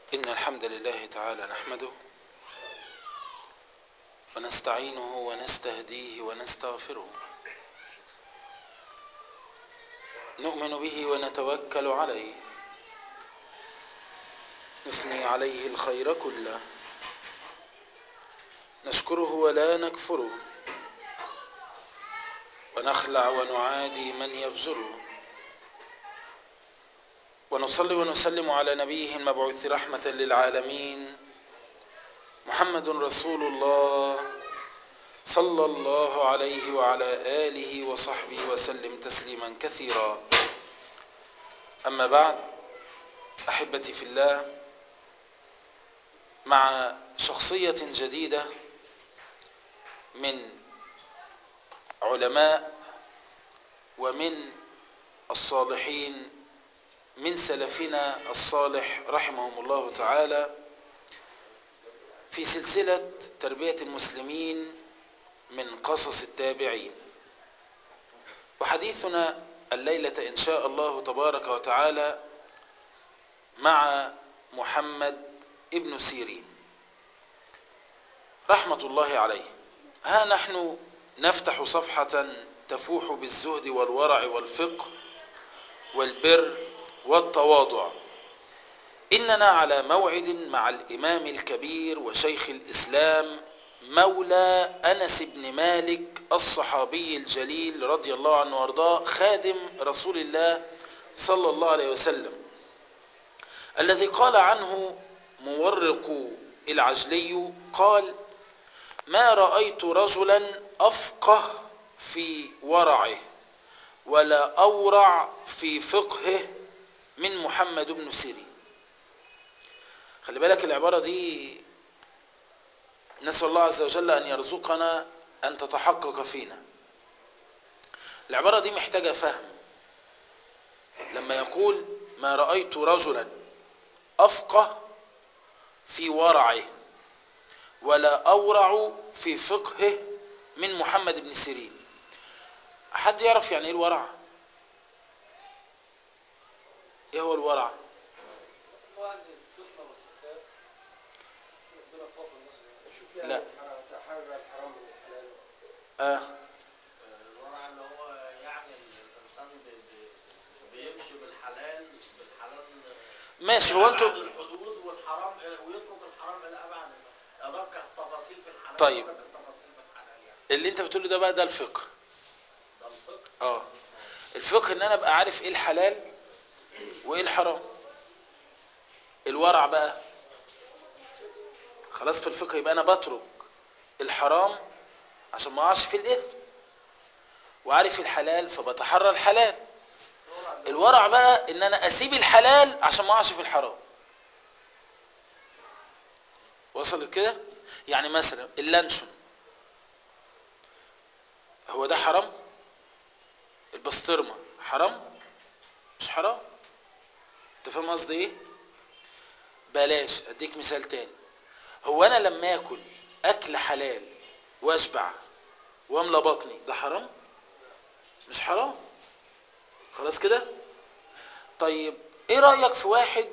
إن الحمد لله تعالى نحمده ونستعينه ونستهديه ونستغفره، نؤمن به ونتوكل عليه، نثني عليه الخير كله، نشكره ولا نكفره، ونخلع ونعادي من يفجره، ونصلي ونسلم على نبيه المبعوث رحمة للعالمين محمد رسول الله صلى الله عليه وعلى آله وصحبه وسلم تسليما كثيرا. أما بعد، أحبتي في الله، مع شخصية جديدة من علماء ومن الصالحين من سلفنا الصالح رحمهم الله تعالى في سلسلة تربية المسلمين من قصص التابعين. وحديثنا الليلة إن شاء الله تبارك وتعالى مع محمد ابن سيرين رحمة الله عليه. ها نحن نفتح صفحة تفوح بالزهد والورع والفقه والبر والتواضع. إننا على موعد مع الإمام الكبير وشيخ الإسلام مولى أنس بن مالك الصحابي الجليل رضي الله عنه وارضاه، خادم رسول الله صلى الله عليه وسلم، الذي قال عنه مورق العجلي قال: ما رأيت رجلا أفقه في ورعه ولا أورع في فقهه من محمد بن سيرين. خلي بالك العبارة دي نسأل الله عز وجل أن يرزقنا أن تتحقق فينا. العبارة دي محتاجة فهم. لما يقول ما رأيت رجلا أفقه في ورعه ولا أورع في فقهه من محمد بن سيرين، حد يعرف يعني ايه الورع؟ ايه هو الورع؟ لا الورع اللي هو يعني الانسان بيمشي بالحلال ماشي. هو انتوا الحدود والحرام ويترك الحرام الى ابعد ادق التفاصيل في الحلال. طيب ادق التفاصيل في الحلال يعني. اللي انت بتقوله ده بقى ده الفقه. ده الفقه. الفقه ان انا ابقى عارف ايه الحلال وايه الحرام. الورع بقى خلاص في الفقه يبقى انا بترك الحرام عشان ما اقعش في الاثم، وعارف الحلال فبتحرى الحلال. الورع بقى ان انا اسيب الحلال عشان ما اقعش في الحرام. وصلت كده؟ يعني مثلا اللانشون هو ده حرام؟ البسطرمه حرام؟ مش حرام. انت فاهم قصدي ايه؟ بلاش اديك مثال تاني. هو انا لما اكل اكل حلال واشبع واملى بطني ده حرام؟ مش حرام. خلاص كده؟ طيب ايه رأيك في واحد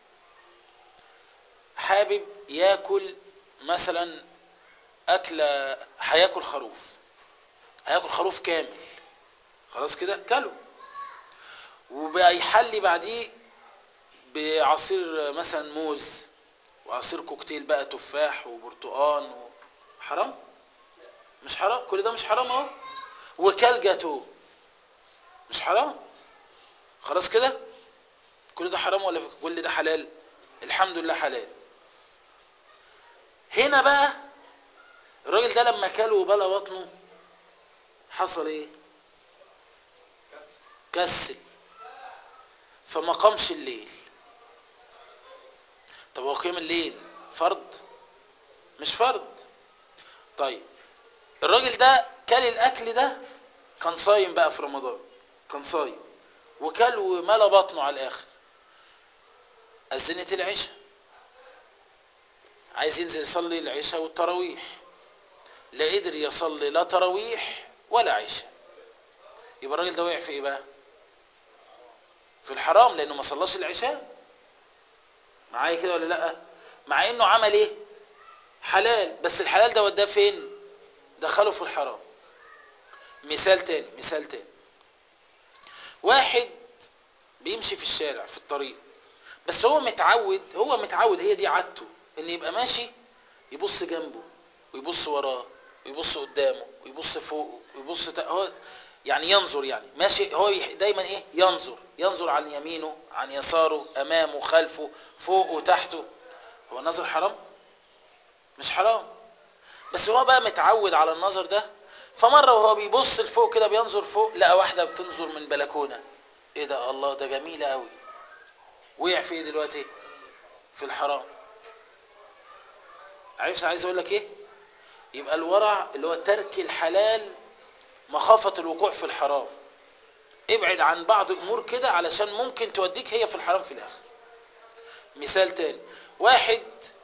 حابب ياكل مثلا اكلة، هياكل خروف كامل، خلاص كده كله، وبقى يحلي بعديه بعصير مثلا موز وعصير كوكتيل بقى تفاح وبرتقان حرام؟ مش حرام. كل ده مش حرام اهو. وكل جاتو مش حرام. خلاص كده؟ كل ده حرام ولا كل ده حلال؟ الحمد لله حلال. هنا بقى الراجل ده لما كل وبلى بطنه حصل ايه؟ كسل، فما قامش الليل. طب هو قيام الليل فرض؟ مش فرض. طيب الراجل ده كل الاكل ده، كان صايم بقى في رمضان، كان صايم وكل وملى بطنه على الاخر. أذنت العشاء، عايز ينزل يصلي العشاء والتراويح، لا قدر يصلي لا تراويح ولا عشاء. يبقى الراجل ده وقع في ايه بقى؟ في الحرام، لانه ما صلاش العشاء. معايا كده ولا لا؟ مع انه عمل ايه؟ حلال، بس الحلال ده وداه فين؟ دخله في الحرام. مثال تاني، واحد بيمشي في الشارع في الطريق، بس هو متعود هي دي عادته، ان يبقى ماشي يبص جنبه ويبص وراه ويبص قدامه ويبص فوقه ويبص هو يعني ينظر، يعني ماشي هو دايما ايه؟ ينظر عن يمينه عن يساره امامه خلفه فوقه تحته. هو النظر حرام؟ مش حرام، بس هو بقى متعود على النظر ده. فمرة وهو بيبص لفوق كده بينظر فوق، لقى واحدة بتنظر من بلكونة. ايه ده؟ الله، ده جميلة قوي. وقع في ايه دلوقتي؟ في الحرام. عايز اقول لك ايه؟ يبقى الورع اللي هو ترك الحلال مخافة الوقوع في الحرام. ابعد عن بعض امور كده علشان ممكن توديك هي في الحرام في الاخر. مثال تاني، واحد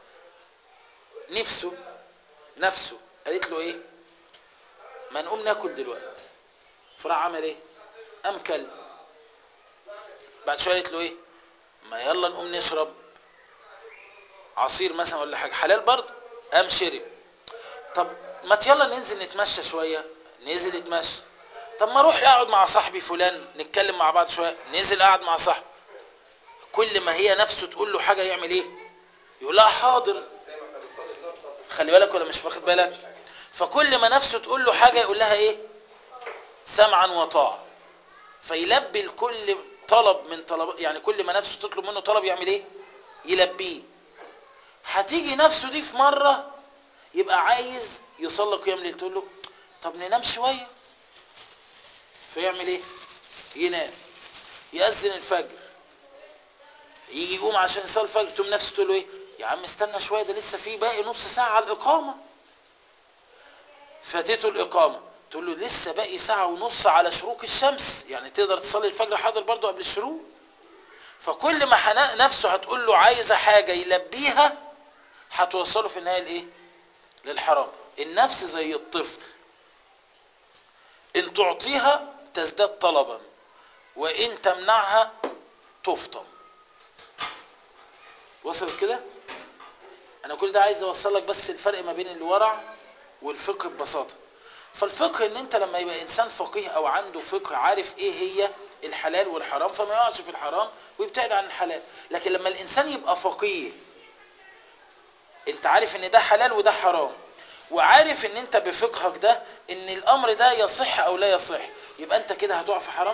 نفسه قالت له ايه؟ ما نقوم ناكل دلوقتي. فراح عمل ايه؟ قام كل. بعد شويه قالت له ايه؟ ما يلا نقوم نشرب عصير مثلا ولا حاجه حلال برضه. قام شرب. طب ما يلا ننزل نتمشى شويه. نزل يتمشى. طب ما اروح اقعد مع صاحبي فلان نتكلم مع بعض شويه. نزل قعد مع صاحبه. كل ما هي نفسه تقول له حاجه يعمل ايه؟ يقول لها حاضر. خلي بالك ولا مش واخد بالك؟ فكل ما نفسه تقول له حاجه يقول لها ايه؟ سمعا وطاعه. فيلبي الكل طلب من طلب، يعني كل ما نفسه تطلب منه طلب يعمل ايه؟ يلبيه. هتيجي نفسه دي في مره يبقى عايز يصلي قيام ليل، تقول له طب ننام شويه. فيعمل ايه؟ ينام. يأذن الفجر، يجي يقوم عشان يصلي الفجر، تقوم نفسه تقول له ايه؟ يا عم استنى شويه، ده لسه في باقي نص ساعه على الاقامه. فاتته الاقامه، تقول له لسه باقي ساعه ونص على شروق الشمس، يعني تقدر تصلي الفجر حاضر برضه قبل الشروق. فكل ما نفسه هتقول له عايزه حاجه يلبيها، هتوصله في النهايه لايه؟ للحرام. النفس زي الطفل، ان تعطيها تزداد طلبا، وان تمنعها تفطم. وصلت كده؟ انا كل ده عايز اوصل لك بس الفرق ما بين الورع والفقه ببساطه. فالفقه ان انت لما يبقى انسان فقيه او عنده فقه عارف ايه هي الحلال والحرام، فما يقعش في الحرام ويبتعد عن الحلال. لكن لما الانسان يبقى فقيه، انت عارف ان ده حلال وده حرام، وعارف ان انت بفقهك ده ان الامر ده يصح او لا يصح، يبقى انت كده هتقع في حرام.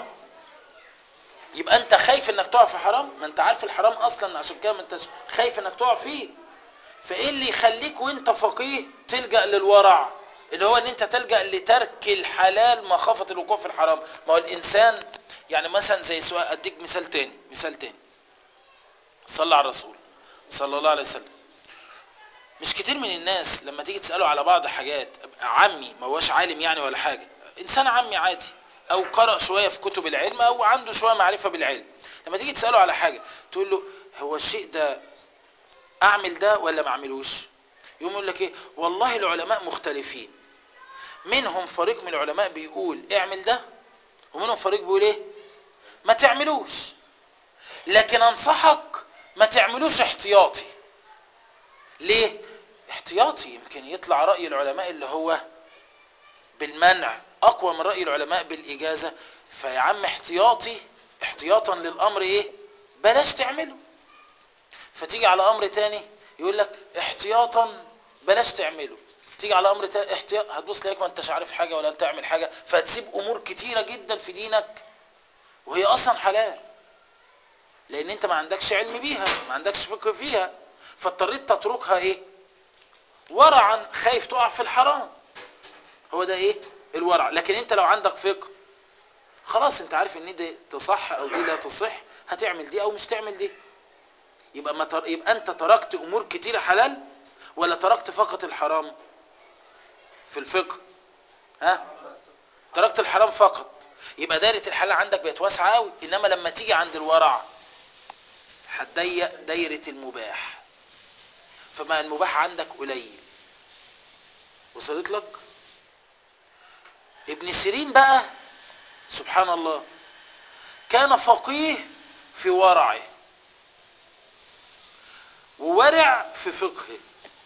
يبقى انت خايف انك تقع في حرام، ما انت عارف الحرام اصلا، عشان كده ما انت خايف انك تقع فيه. فايه اللي يخليك وانت فقيه تلجأ للورع، اللي هو ان انت تلجأ لترك الحلال مخافة الوقوع في الحرام. ما هو الانسان يعني مثلا زي سؤال، اديك مثال تاني. صلى على الرسول صلى الله عليه وسلم. مش كتير من الناس لما تيجي تسأله على بعض حاجات، عمي ما هوش عالم يعني ولا حاجة، انسان عمي عادي، او قرأ شوية في كتب العلم او عنده شوية معرفة بالعلم، لما تيجي تسأله على حاجة تقول له هو الشيء ده اعمل ده ولا ما اعملوش؟ يقوم يقول لك ايه؟ والله العلماء مختلفين، منهم فريق من العلماء بيقول اعمل ده، ومنهم فريق بيقول ايه؟ ما تعملوش. لكن انصحك ما تعملوش احتياطي. ليه؟ احتياطي يمكن يطلع رأي العلماء اللي هو بالمنع اقوى من رأي العلماء بالاجازة، فيا عم احتياطا للامر ايه؟ بلاش تعمله. فتيجي على امر تاني يقول لك احتياطا بلاش تعمله. تيجي على امر تاني احتياط، هتبص تلاقيك ما انتش عارف حاجة ولا انت تعمل حاجة، فتسيب امور كتيرة جدا في دينك وهي اصلا حلال، لان انت ما عندكش علم بيها، ما عندكش فقه فيها، فاضطريت تتركها ايه؟ ورعا، خايف تقع في الحرام. هو ده ايه؟ الورع. لكن انت لو عندك فقه خلاص انت عارف ان دي تصح او دي لا تصح، هتعمل دي او مش تعمل دي. يبقى انت تركت امور كتيرة حلال ولا تركت فقط الحرام في الفقه؟ ها؟ تركت الحرام فقط. يبقى دايرة الحلال عندك بقت واسعة قوي. انما لما تيجي عند الورع هتضيق دايرة المباح، فما المباح عندك قليل. وصلت لك؟ ابن سيرين بقى سبحان الله كان فقيه في ورعه، وورع في فقهه.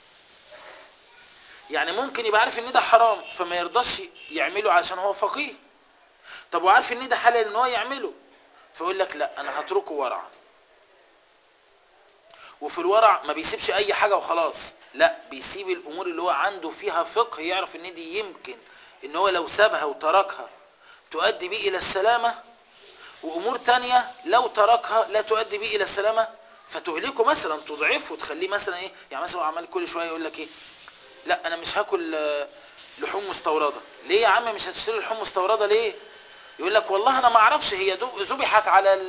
يعني ممكن يبقى عارف ان ده حرام فما يرضاش يعمله عشان هو فقيه. طب وعارف ان ده حلال ان هو يعمله، فيقول لك لا انا هتركه ورعا. وفي الورع ما بيسيبش اي حاجة وخلاص، لا بيسيب الامور اللي هو عنده فيها فقه، يعرف ان دي يمكن ان هو لو سابها وتركها تؤدي بيه الى السلامة، وامور تانية لو تركها لا تؤدي بيه الى السلامة فتهلكه، مثلا تضعفه، تخليه مثلا ايه، يعني مثلا هو عمال كل شوية يقول لك ايه، لا انا مش هاكل لحوم مستوردة. ليه يا عم مش هتشتري لحوم مستوردة ليه؟ يقول لك والله انا ما اعرفش هي ذبحت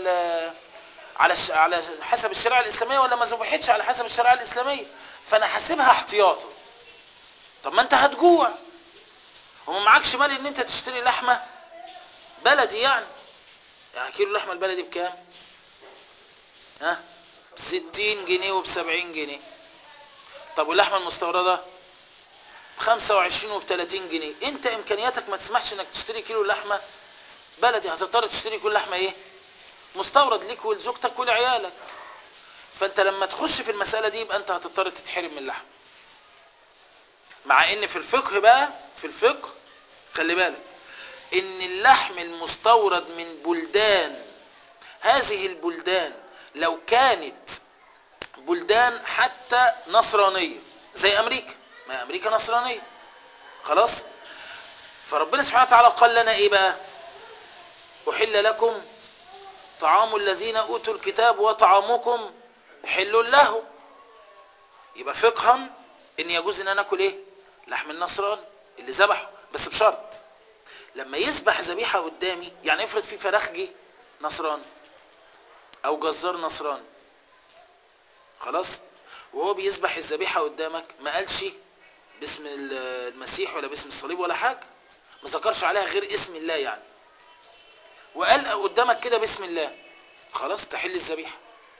على حسب الشريعة الاسلامية ولا ما ذبحتش على حسب الشريعة الاسلامية، فانا حاسبها احتياطا. طب ما انت هتجوع وما معكش مال ان انت تشتري لحمة بلدي، يعني كيلو اللحمة البلدي بكام؟ ها 60 جنيه وب 70 جنيه. طب واللحمة المستوردة ب25 وب 30 جنيه. انت امكانياتك ما تسمحش انك تشتري كيلو لحمة بلدي، هتضطر تشتري كل لحمة ايه، مستورد ليك ولزوجتك ولعيالك. فانت لما تخش في المسألة دي يبقى انت هتضطر تتحرم من اللحم. مع ان في الفقه بقى، في الفقه خلي بالك ان اللحم المستورد من بلدان، هذه البلدان لو كانت بلدان حتى نصرانية زي امريكا، ما امريكا نصرانية خلاص، فربنا سبحانه وتعالى قال لنا ايه بقى، احل لكم طعام الذين اوتوا الكتاب وطعامكم حل لهم. يبقى فقها ان يجوز ان انا اكل ايه، لحم النصراني اللي ذبحه، بس بشرط لما يذبح ذبيحه قدامي، يعني افرض في فراخجي نصراني او جزار نصراني خلاص، وهو بيذبح الذبيحه قدامك ما قالش باسم المسيح ولا باسم الصليب ولا حاجه، ما ذكرش عليها غير اسم الله يعني، وقال قدامك كده باسم الله، خلاص تحل الذبيحه.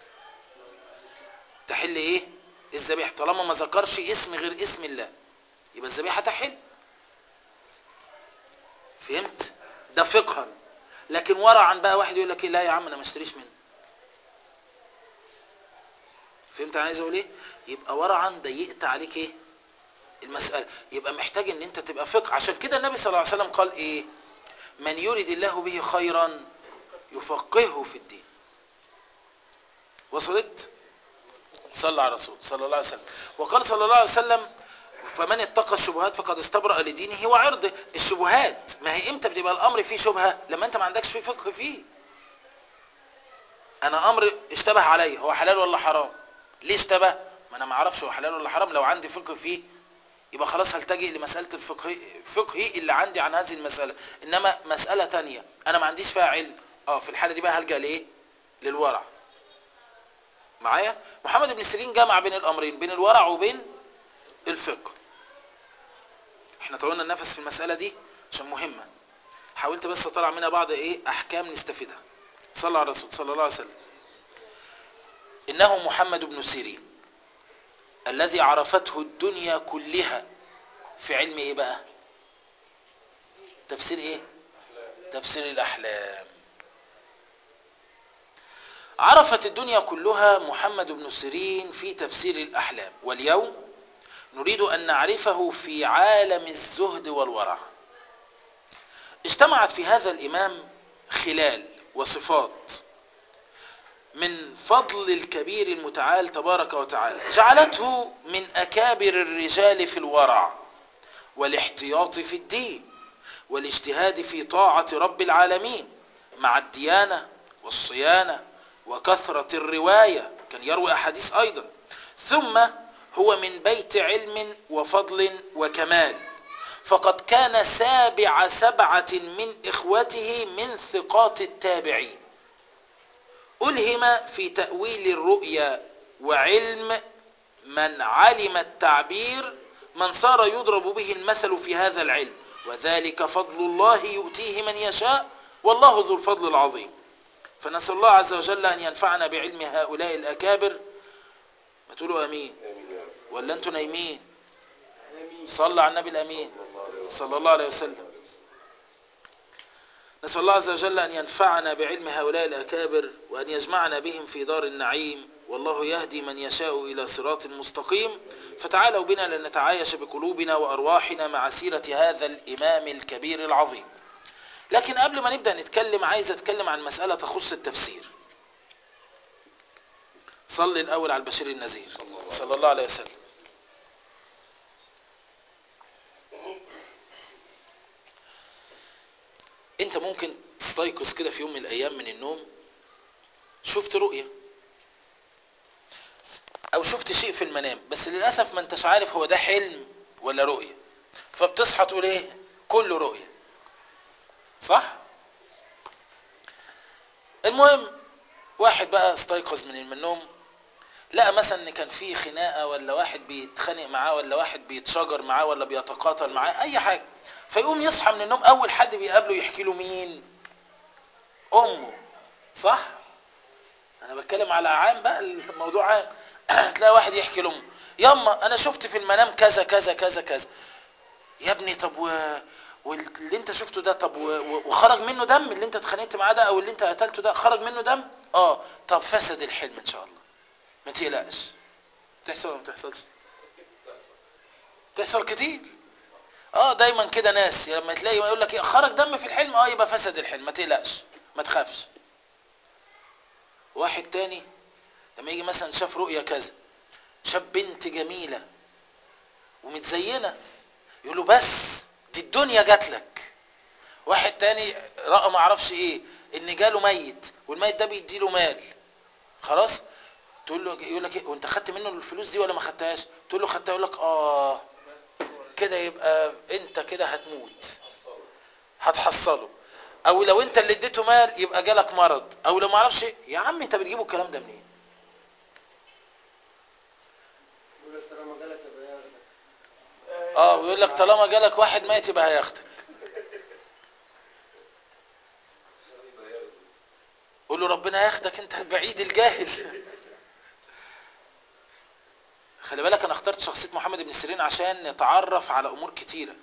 تحل ايه الذبيحه طالما ما ذكرش اسم غير اسم الله، يبقى الذبيحه تحل. فهمت؟ ده فقها. لكن ورعا بقى واحد يقول لك إيه، لا يا عم انا ما اشتريش منه. فهمت انا عايز اقول ايه؟ يبقى ورعا ضيقت عليك ايه المساله، يبقى محتاج ان انت تبقى فقه. عشان كده النبي صلى الله عليه وسلم قال ايه، من يريد الله به خيرا يفقهه في الدين. وصلت؟ صلى على الرسول صلى الله عليه وسلم. وقال صلى الله عليه وسلم فمن اتقى الشبهات فقد استبرأ لدينه وعرضه. الشبهات ما هي امتى بتبقى الامر فيه شبهه؟ لما انت ما عندكش فيه فقه فيه. انا امر اشتبه علي هو حلال ولا حرام، ليه اشتبه؟ ما انا ما اعرفش هو حلال ولا حرام. لو عندي فقه فيه يبقى خلاص هلتجئ لمسألة الفقه اللي عندي عن هذه المسألة. انما مسألة تانية انا ما عنديش فيها علم، في الحالة دي بقى هلجأ لايه، للورع. معايا؟ محمد بن سيرين جمع بين الامرين، بين الورع وبين الفقه. احنا طولنا النفس في المسألة دي عشان مهمة، حاولت بس اطلع منها بعض ايه احكام نستفيدها. صلى على الرسول صلى الله عليه وسلم. انه محمد بن سيرين الذي عرفته الدنيا كلها في علم ايه بقى، تفسير ايه، تفسير الاحلام. عرفت الدنيا كلها محمد بن سيرين في تفسير الاحلام، واليوم نريد ان نعرفه في عالم الزهد والورع. اجتمعت في هذا الامام خلال وصفات من فضل الكبير المتعال تبارك وتعالى جعلته من أكابر الرجال في الورع والاحتياط في الدين والاجتهاد في طاعة رب العالمين مع الديانة والصيانة وكثرة الرواية، كان يروي أحاديث أيضا. ثم هو من بيت علم وفضل وكمال، فقد كان سابع 7 من إخوته من ثقات التابعين. ألهم في تأويل الرؤيا وعلم من علم التعبير من صار يضرب به المثل في هذا العلم، وذلك فضل الله يؤتيه من يشاء والله ذو الفضل العظيم. فنسأل الله عز وجل أن ينفعنا بعلم هؤلاء الأكابر. ما تقولوا أمين ولا أنتوا نايمين؟ صلى على النبي الأمين صلى الله عليه وسلم. نسأل الله عز وجل أن ينفعنا بعلم هؤلاء الأكابر وأن يجمعنا بهم في دار النعيم، والله يهدي من يشاء إلى صراط مستقيم. فتعالوا بنا لنتعايش بقلوبنا وأرواحنا مع سيرة هذا الإمام الكبير العظيم. لكن قبل ما نبدأ نتكلم، عايز أتكلم عن مسألة تخص التفسير. صلي الأول على البشير النذير صلى الله عليه وسلم. انت ممكن تستيقظ كده في يوم من الايام من النوم، شفت رؤية او شفت شيء في المنام، بس للأسف ما انتش عارف هو ده حلم ولا رؤية، فبتصحى تقول ايه؟ كله رؤية، صح؟ المهم واحد بقى استيقظ من النوم، لقى مثلا ان كان في خناقة، ولا واحد بيتخانق معاه، ولا واحد بيتشاجر معاه، ولا بيتقاتل معاه، اي حاجة. فيقوم يصحى من النوم، اول حد بيقابله يحكي له مين؟ امه، صح؟ انا بتكلم على عام بقى، الموضوع عام. تلاقي واحد يحكي لامه: ياما انا شفت في المنام كذا كذا كذا كذا. يا ابني طب واللي انت شفته ده، طب وخرج منه دم؟ اللي انت اتخانقت معاه ده او اللي انت قتلته ده خرج منه دم؟ طب فسد الحلم ان شاء الله، ما تقلقش. تحصل ولا ما تحصلش؟ تحصل كتير. دايما كده ناس لما تلاقي يقول لك خرج دم في الحلم، يبقى فسد الحلم، ما تقلقش، ما تخافش. واحد تاني لما يجي مثلا شاف رؤية كذا، شاف بنت جميلة ومتزينة، يقول له بس دي الدنيا جات لك. واحد تاني رأى ما عرفش ايه، ان جاله ميت والميت ده بيديله مال، خلاص تقول له، يقول لك ايه وانت خدت منه الفلوس دي ولا ما خدتهاش؟ تقول له خدتها، يقول لك كده يبقى انت كده هتموت، هتحصله. او لو انت اللي اديته مال يبقى جالك مرض، او لو ما عرفش ايه. يا عم انت بتجيبوا الكلام ده منين؟ ويقول لك طالما جالك واحد ميت يبقى هياخدك. قول له ربنا ياخدك انت بعيد الجاهل. خلي بالك انا اخترت شخصية محمد بن سيرين عشان نتعرف على امور كتيرة.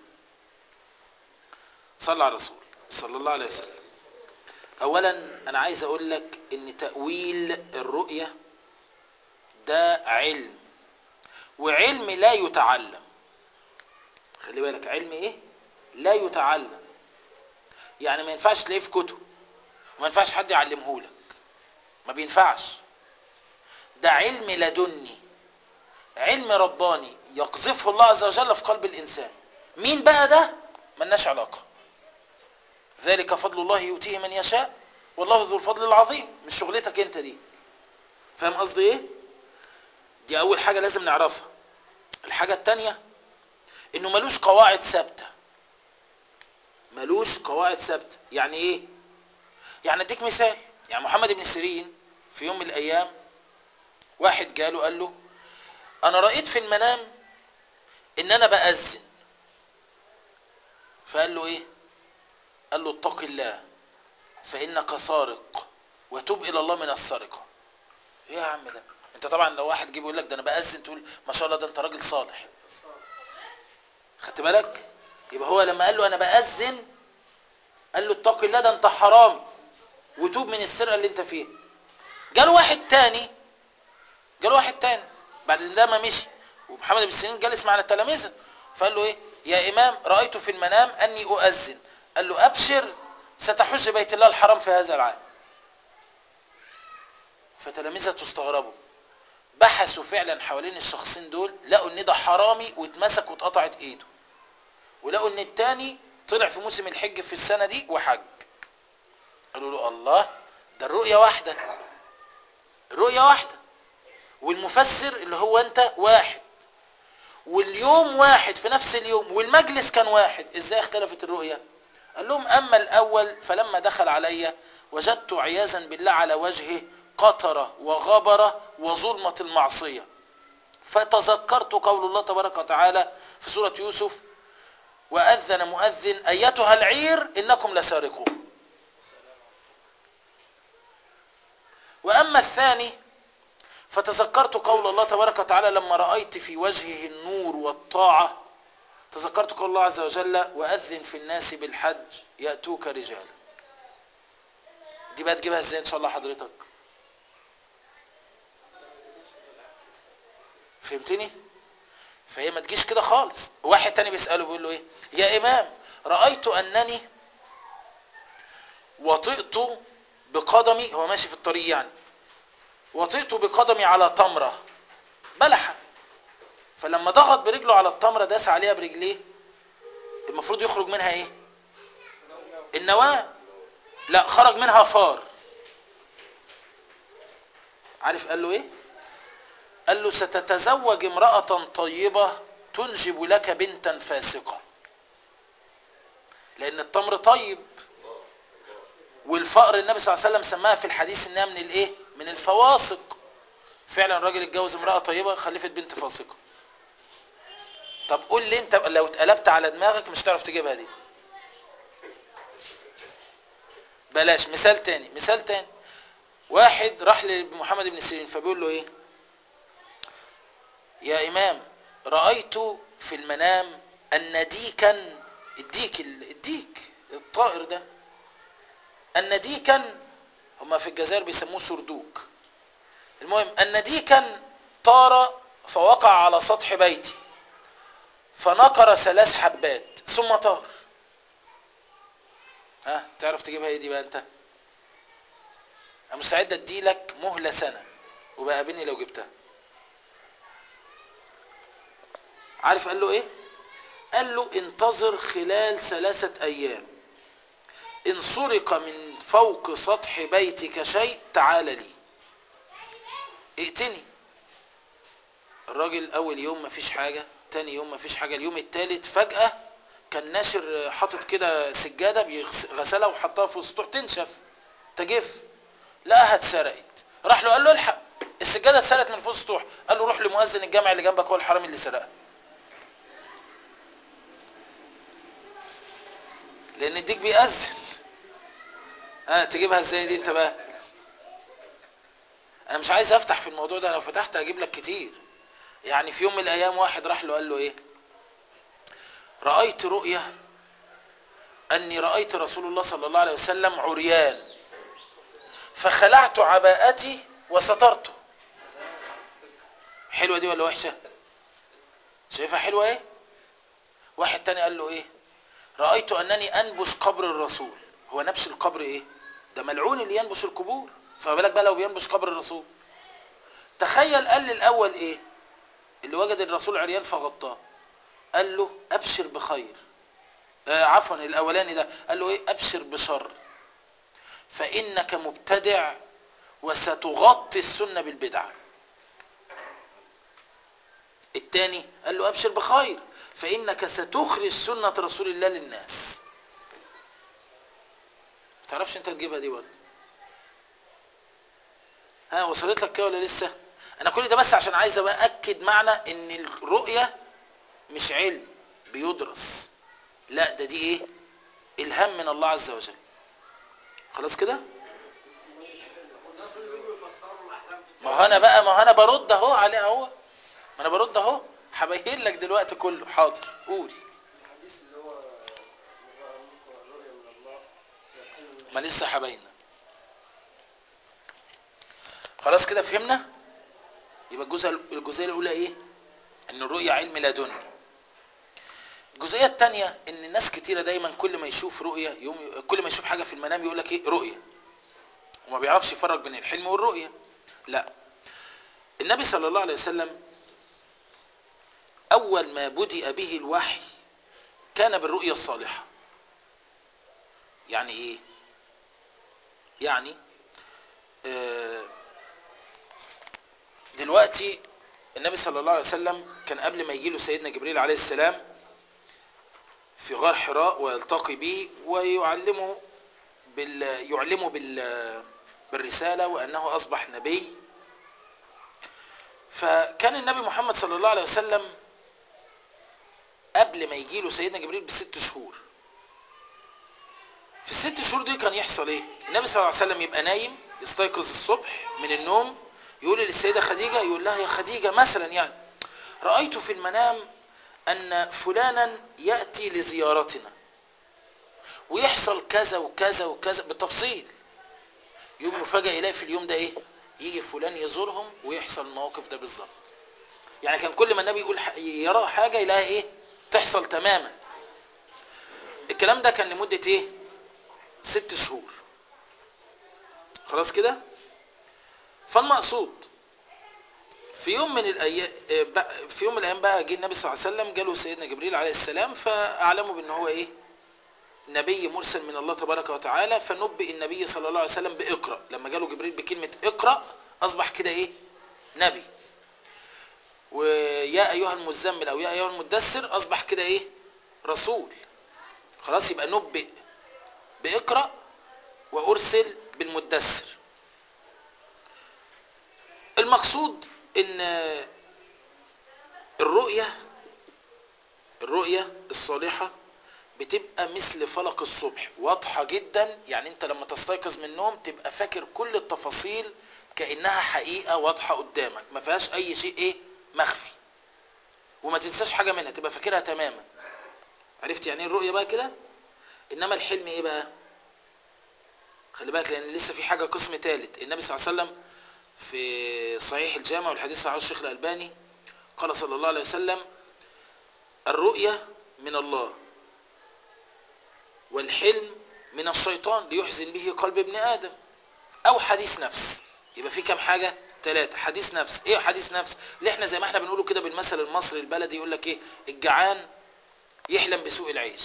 صلى على الرسول صلى الله عليه وسلم. اولا انا عايز اقول لك ان تأويل الرؤية ده علم، وعلم لا يتعلم. خلي بالك، علم ايه؟ لا يتعلم. يعني ما ينفعش تلاقيه في كتب، وما ينفعش حد يعلمه لك، ما بينفعش. ده علم لدني، علم رباني يقذفه الله عز وجل في قلب الانسان. مين بقى ده؟ ملناش علاقة. ذلك فضل الله يؤتيه من يشاء والله ذو الفضل العظيم. مش شغلتك انت دي. فاهم قصدي ايه؟ دي اول حاجة لازم نعرفها. الحاجة التانية انه ملوش قواعد ثابتة. ملوش قواعد ثابتة. يعني ايه؟ يعني اديك مثال. يعني محمد بن سيرين في يوم من الايام واحد جاله قال له انا رأيت في المنام ان انا بأذن. فقال له ايه؟ قال له اتق الله فانك سارق وتوب الى الله من السرقة. ايه يا عم ده؟ انت طبعا لو واحد جه يقول لك ده انا بأذن تقول ما شاء الله ده انت راجل صالح. خدت بالك؟ يبقى هو لما قال له انا بأذن قال له اتق الله ده انت حرامي وتوب من السرقة اللي انت فيها. جاله واحد تاني بعد ده ما مشي، ومحمد بن سيرين جالس مع التلاميذ، فقال له ايه؟ يا امام رأيت في المنام اني اؤذن. قال له ابشر ستحج بيت الله الحرام في هذا العام. فتلاميذه استغربوا، بحثوا فعلا حوالين الشخصين دول، لقوا ان ده حرامي واتمسك واتقطعت ايده، ولقوا ان التاني طلع في موسم الحج في السنة دي وحج. قالوا له الله، ده الرؤية واحدة، الرؤية واحدة، والمفسر اللي هو انت واحد، واليوم واحد في نفس اليوم، والمجلس كان واحد، ازاي اختلفت الرؤية؟ قال لهم اما الاول فلما دخل علي وجدت عياذا بالله على وجهه قطرة وغبرة وظلمة المعصية، فتذكرت قول الله تبارك وتعالى في سورة يوسف وأذن مؤذن أيتها العير إنكم لسارقون. وأما الثاني فتذكرت قول الله تبارك وتعالى لما رأيت في وجهه النور والطاعة، تذكرت قول الله عز وجل وأذن في الناس بالحج يأتوك رجالا. دي بقى تجيبها ازاي ان شاء الله حضرتك؟ فهمتني؟ فهي ما تجيش كده خالص. واحد تاني بيسأله بيقول له ايه؟ يا امام رأيت انني وطئت بقدمي، هو ماشي في الطريق يعني، وطئت بقدمي على تمرة بلحة، فلما ضغط برجله على التمرة داس عليها برجليه، المفروض يخرج منها ايه؟ النواة. لا، خرج منها فار. عارف قال له ايه؟ قال له ستتزوج امرأة طيبة تنجب لك بنتا فاسقة، لان التمر طيب، والفقر النبي صلى الله عليه وسلم سماها في الحديث انها من الايه؟ من الفواسق. فعلا الراجل اتجوز امرأة طيبة خلفت بنت فاسقة. طب قول لي انت لو اتقلبت على دماغك مش هتعرف تجيبها دي. بلاش مثال تاني. مثال تاني، واحد راح لمحمد بن سيرين فبيقول له ايه؟ يا امام رأيت في المنام ان ديكا، الديك الطائر ده، ان ديكا، هما في الجزائر بيسموه سردوك، المهم ان ديكا طار فوقع على سطح بيتي فنقر 3 حبات ثم طار. ها تعرف تجيبها ايه دي بقى انت؟ انا مستعد ادي لك مهلة سنة وبقى قابلني لو جبتها. عارف قال له ايه؟ قال له انتظر خلال 3 ايام، ان سرق من فوق سطح بيتك شيء تعال لي ائتني. الراجل اول يوم مفيش حاجة، تاني يوم مفيش حاجة، اليوم التالت فجأة كان ناشر حاطط كده سجادة بيغسلها وحطها في السطوح تنشف تجف، لقاها اتسرقت. راح له قال له الحق السجادة اتسرقت من فوق السطوح. قال له روح لمؤذن الجامع اللي جنبك، هو الحرامي اللي سرقها. لان الديك بيأذن. تجيبها ازاي دي انت بقى؟ انا مش عايز افتح في الموضوع ده، لو فتحت اجيب لك كتير. يعني في يوم من الايام واحد راح له قال له ايه؟ رأيت رؤيا اني رأيت رسول الله صلى الله عليه وسلم عريان فخلعت عباءتي وسترته. حلوة دي ولا وحشة؟ شايفها حلوة ايه؟ واحد تاني قال له ايه؟ رأيت انني انبش قبر الرسول. هو نبش القبر ايه؟ ده ملعون اللي ينبش القبور، فما بالك بقى لو بينبش قبر الرسول. تخيل قال لي الاول ايه؟ اللي وجد الرسول عريان فغطاه قال له ابشر بخير. عفوا الاولاني ده قال له ايه؟ ابشر بشر فانك مبتدع وستغطي السنة بالبدعة. الثاني قال له ابشر بخير فانك ستخرج سنة رسول الله للناس. ما تعرفش انت تجيبها دي برضه؟ وصلت لك كده ولا لسه؟ انا كل ده بس عشان عايز ابقى اكد معنى ان الرؤية مش علم بيدرس، لا ده دي ايه؟ الهام من الله عز وجل. خلاص كده؟ ما هو انا برد اهو عليه اهو، ما انا برد اهو، هبين لك دلوقتي كله. حاضر قول. الحديث اللي هو رأى منكم الرؤيا من الله. ما لسه هبيننا. خلاص كده فهمنا. يبقى الجزئيه الاولى ايه؟ ان الرؤيا علم لدني. الجزئيه الثانيه ان الناس كتيره دايما كل ما يشوف رؤيه كل ما يشوف حاجه في المنام يقول لك ايه؟ رؤيه، وما بيعرفش يفرق بين الحلم والرؤيه. لا، النبي صلى الله عليه وسلم اول ما بدأ به الوحي كان بالرؤيا الصالحه. يعني ايه؟ يعني دلوقتي النبي صلى الله عليه وسلم كان قبل ما يجي له سيدنا جبريل عليه السلام في غار حراء ويلتقي به ويعلمه بالرسالة وأنه أصبح نبي. فكان النبي محمد صلى الله عليه وسلم قبل ما يجي له سيدنا جبريل ب6 شهور. في ال6 شهور دي كان يحصل ايه؟ النبي صلى الله عليه وسلم يبقى نايم، يستيقظ الصبح من النوم، يقول للسيدة خديجة، يقول لها يا خديجة مثلا يعني رأيت في المنام أن فلانا يأتي لزيارتنا ويحصل كذا وكذا وكذا بالتفصيل. يوم مفاجأ يلاقي في اليوم ده ايه؟ يجي فلان يزورهم ويحصل المواقف ده بالظبط. يعني كان كل ما النبي يقول يرى حاجة يلاقي ايه؟ تحصل تماما. الكلام ده كان لمدة ايه؟ 6 شهور. خلاص كده. فالمقصود في يوم من الايام بقى جه النبي صلى الله عليه وسلم، جاله سيدنا جبريل عليه السلام فاعلمه بان هو ايه؟ نبي مرسل من الله تبارك وتعالى. فنبئ النبي صلى الله عليه وسلم باقرأ. لما جاله جبريل بكلمة اقرأ اصبح كده ايه؟ نبي. ويا ايها المزمل او يا ايها المدثر اصبح كده ايه؟ رسول. خلاص، يبقى نبئ باقرأ وارسل بالمدثر. المقصود ان الرؤية الصالحة بتبقى مثل فلق الصبح، واضحة جدا. يعني انت لما تستيقظ من النوم تبقى فاكر كل التفاصيل كأنها حقيقة واضحة قدامك، ما فيهاش اي شيء ايه؟ مخفي. وما تنساش حاجة منها، تبقى فاكرها تماما. عرفت يعني ايه الرؤية بقى كده؟ انما الحلم ايه بقى؟ خلي بالك، لان لسه في حاجة قسم ثالث. النبي صلى الله عليه وسلم في صحيح الجامع والحديث صحيح الشيخ الألباني قال صلى الله عليه وسلم: الرؤية من الله، والحلم من الشيطان ليحزن به قلب ابن آدم، أو حديث نفس. يبقى في كم حاجة؟ 3. حديث نفس. ايه حديث نفس؟ اللي احنا زي ما احنا بنقوله كده بالمثل المصري البلدي، يقول لك ايه؟ الجعان يحلم بسوء العيش.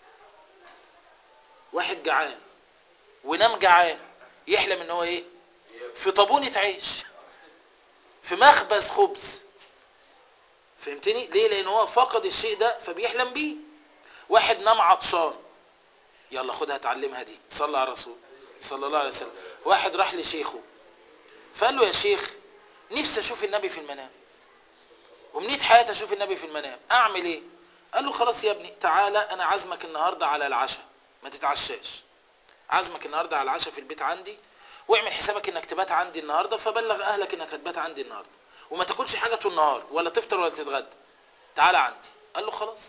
واحد جعان ونام جعان يحلم ان هو ايه؟ في طابونة عيش، في مخبز خبز. فهمتني؟ ليه؟ لان هو فقد الشيء ده فبيحلم بيه. واحد نام عطشان، يلا خدها اتعلمها دي، صلى على الرسول صلى الله عليه وسلم. واحد راح لشيخه فقال له: يا شيخ، نفسي اشوف النبي في المنام، ومنيت حياتي اشوف النبي في المنام، اعمل ايه؟ قال له: خلاص يا ابني، تعالى انا عازمك النهارده على العشاء، ما تتعشاش. عازمك النهارده على العشاء في البيت عندي، واعمل حسابك انك تبات عندي النهارده، فبلغ اهلك انك هتبات عندي النهارده، وما تاكلش حاجه طول النهار، ولا تفطر ولا تتغدى، تعالى عندي. قال له: خلاص.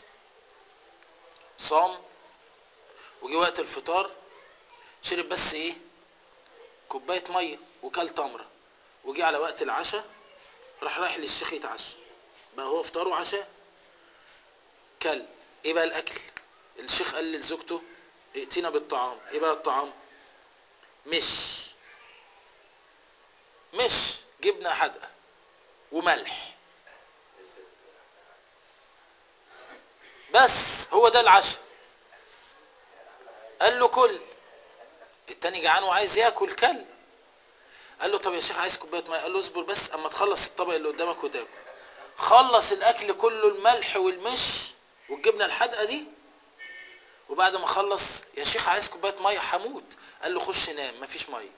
صام، وجي وقت الفطار شرب بس ايه؟ كوبايه ميه، وكل تمره. وجي على وقت العشاء رايح للشيخ يتعشى، بقى هو فطار وعشاء. كل ايه بقى الاكل؟ الشيخ قال لزوجته: ائتنا بالطعام. ايه بقى الطعام؟ مش جبنه حادقه وملح، بس هو ده العشاء. قال له: كل. التاني جعان وعايز ياكل، كل. قال له: طب يا شيخ عايز كوبايه ميه. قال له: اصبر بس اما تخلص الطبق اللي قدامك وتاكل. خلص الاكل كله، الملح والمش والجبنه الحادقه دي، وبعد ما خلص: يا شيخ عايز كوبايه ميه، هموت. قال له: خش نام، مفيش ميه.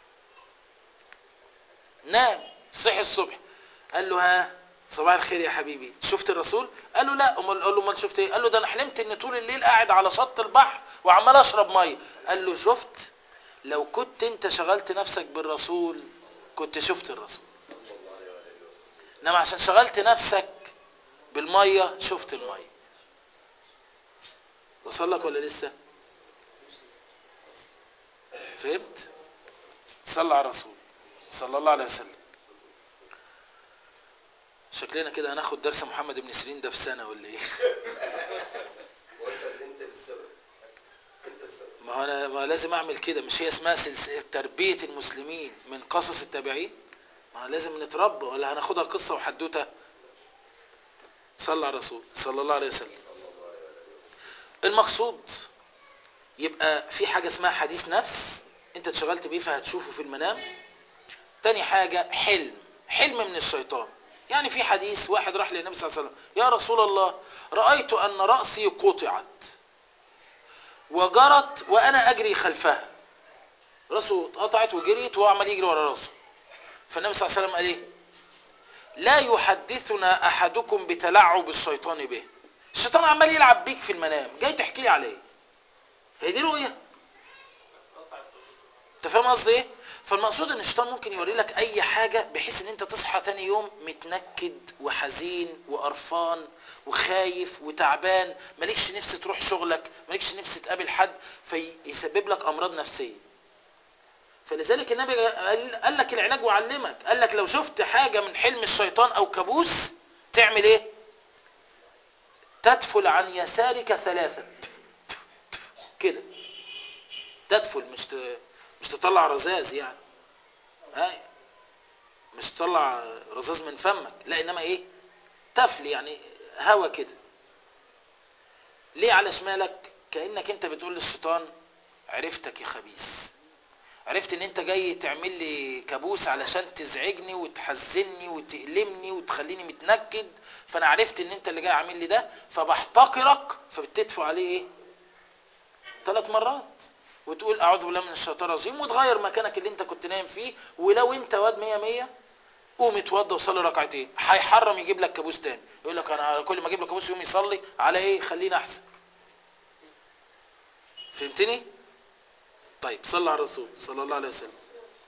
نام. صحي الصبح قال له: ها، صباح الخير يا حبيبي، شفت الرسول؟ قال له: لا. قال له: امال شفت ايه؟ قال له: ده انا حلمت ان طول الليل قاعد على شط البحر وعمال اشرب ميه. قال له: شفت؟ لو كنت انت شغلت نفسك بالرسول كنت شفت الرسول، انما عشان شغلت نفسك بالميه شفت الميه. وصل لك ولا لسه؟ فهمت؟ صلى على الرسول صلى الله عليه وسلم. شكلنا كده هناخد درس محمد بن سيرين ده في سنة ولا ايه؟ انت بالسبب، انت السبب. ما لازم اعمل كده. مش هي اسمها سلسلة تربية المسلمين من قصص التابعين؟ ما لازم نتربى، ولا هناخدها قصة وحدوتة؟ صلى على الرسول صلى الله عليه وسلم. المقصود يبقى في حاجة اسمها حديث نفس، انت اتشغلت بيه فهتشوفه في المنام. تاني حاجة حلم من الشيطان. يعني في حديث واحد راح للنبي صلى الله عليه وسلم: يا رسول الله، رأيت أن رأسي قطعت وجرت وأنا أجري خلفها. رأسه اتقطعت وجريت وهو عمال يجري ورا رأسه. فالنبي صلى الله عليه وسلم قال ايه؟ لا يحدثنا أحدكم بتلعب الشيطان به. الشيطان عمال يلعب بيك في المنام، جاي تحكي لي عليه؟ هي دي رؤية؟ انت فاهم قصدي ايه؟ فالمقصود ان الشيطان ممكن يوري لك اي حاجة بحيث ان انت تصحى تاني يوم متنكد وحزين وقرفان وخايف وتعبان، مالكش نفس تروح شغلك، مالكش نفس تقابل حد، فيسبب لك امراض نفسية. فلذلك النبي قال لك العلاج وعلمك، قال لك لو شفت حاجة من حلم الشيطان او كابوس تعمل ايه؟ تدفل عن يسارك 3 كده، تدفل، مش تطلع رذاذ يعني، مش تطلع رذاذ من فمك، لا انما ايه؟ تفل يعني هوا كده. ليه على شمالك؟ كأنك انت بتقول للشيطان عرفتك يا خبيث، عرفت ان انت جاي تعمل لي كابوس علشان تزعجني وتحزني وتألمني وتخليني متنكد، فانا عرفت ان انت اللي جاي عامل لي ده، فبحتقرك، فبتدفع عليه ايه؟ 3 مرات، وتقول اعوذ بالله من الشيطان الرجيم، وتغير مكانك اللي انت كنت نايم فيه. ولو انت واد 100 قوم اتوضى وصلي ركعتين، هيحرم يجيب لك كابوس تاني، يقول لك انا كل ما اجيب له كابوس يقوم يصلي على ايه؟ خلينا احسن. فهمتني؟ طيب صلى على الرسول صلى الله عليه وسلم.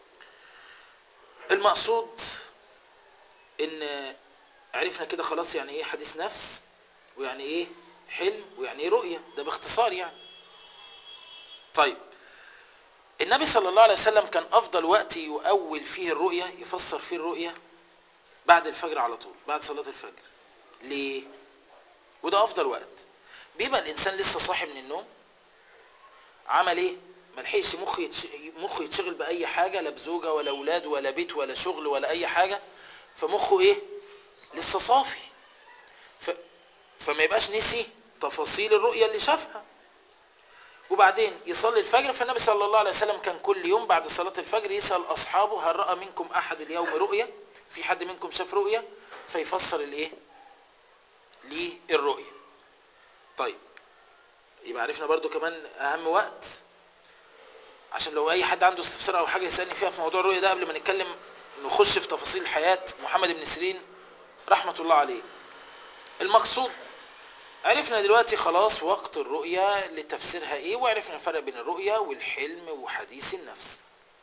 المقصود ان عرفنا كده خلاص يعني ايه حديث نفس، ويعني ايه حلم، ويعني ايه رؤية، ده باختصار يعني. طيب النبي صلى الله عليه وسلم كان افضل وقت يؤول فيه الرؤية، يفسر فيه الرؤية بعد الفجر على طول، بعد صلاة الفجر. ليه؟ وده افضل وقت، بيبقى الانسان لسه صاحي من النوم، عمل ايه؟ ملحقش مخه يتشغل باي حاجة، لا بزوجة ولا اولاد ولا بيت ولا شغل ولا اي حاجة، فمخه ايه؟ لسه صافي، فما يبقاش نسي تفاصيل الرؤية اللي شافها. وبعدين يصلي الفجر. فالنبي صلى الله عليه وسلم كان كل يوم بعد صلاة الفجر يسأل أصحابه هل رأى منكم أحد اليوم رؤية؟ في حد منكم شاف رؤية؟ فيفسر الايه؟ للرؤية. طيب يبقى عرفنا برضو كمان أهم وقت، عشان لو أي حد عنده استفسار أو حاجة يسألني فيها في موضوع الرؤية ده قبل ما نتكلم نخش في تفاصيل حياة محمد بن سيرين رحمة الله عليه. المقصود عرفنا دلوقتي خلاص وقت الرؤية لتفسيرها ايه، وعرفنا الفرق بين الرؤية والحلم وحديث النفس.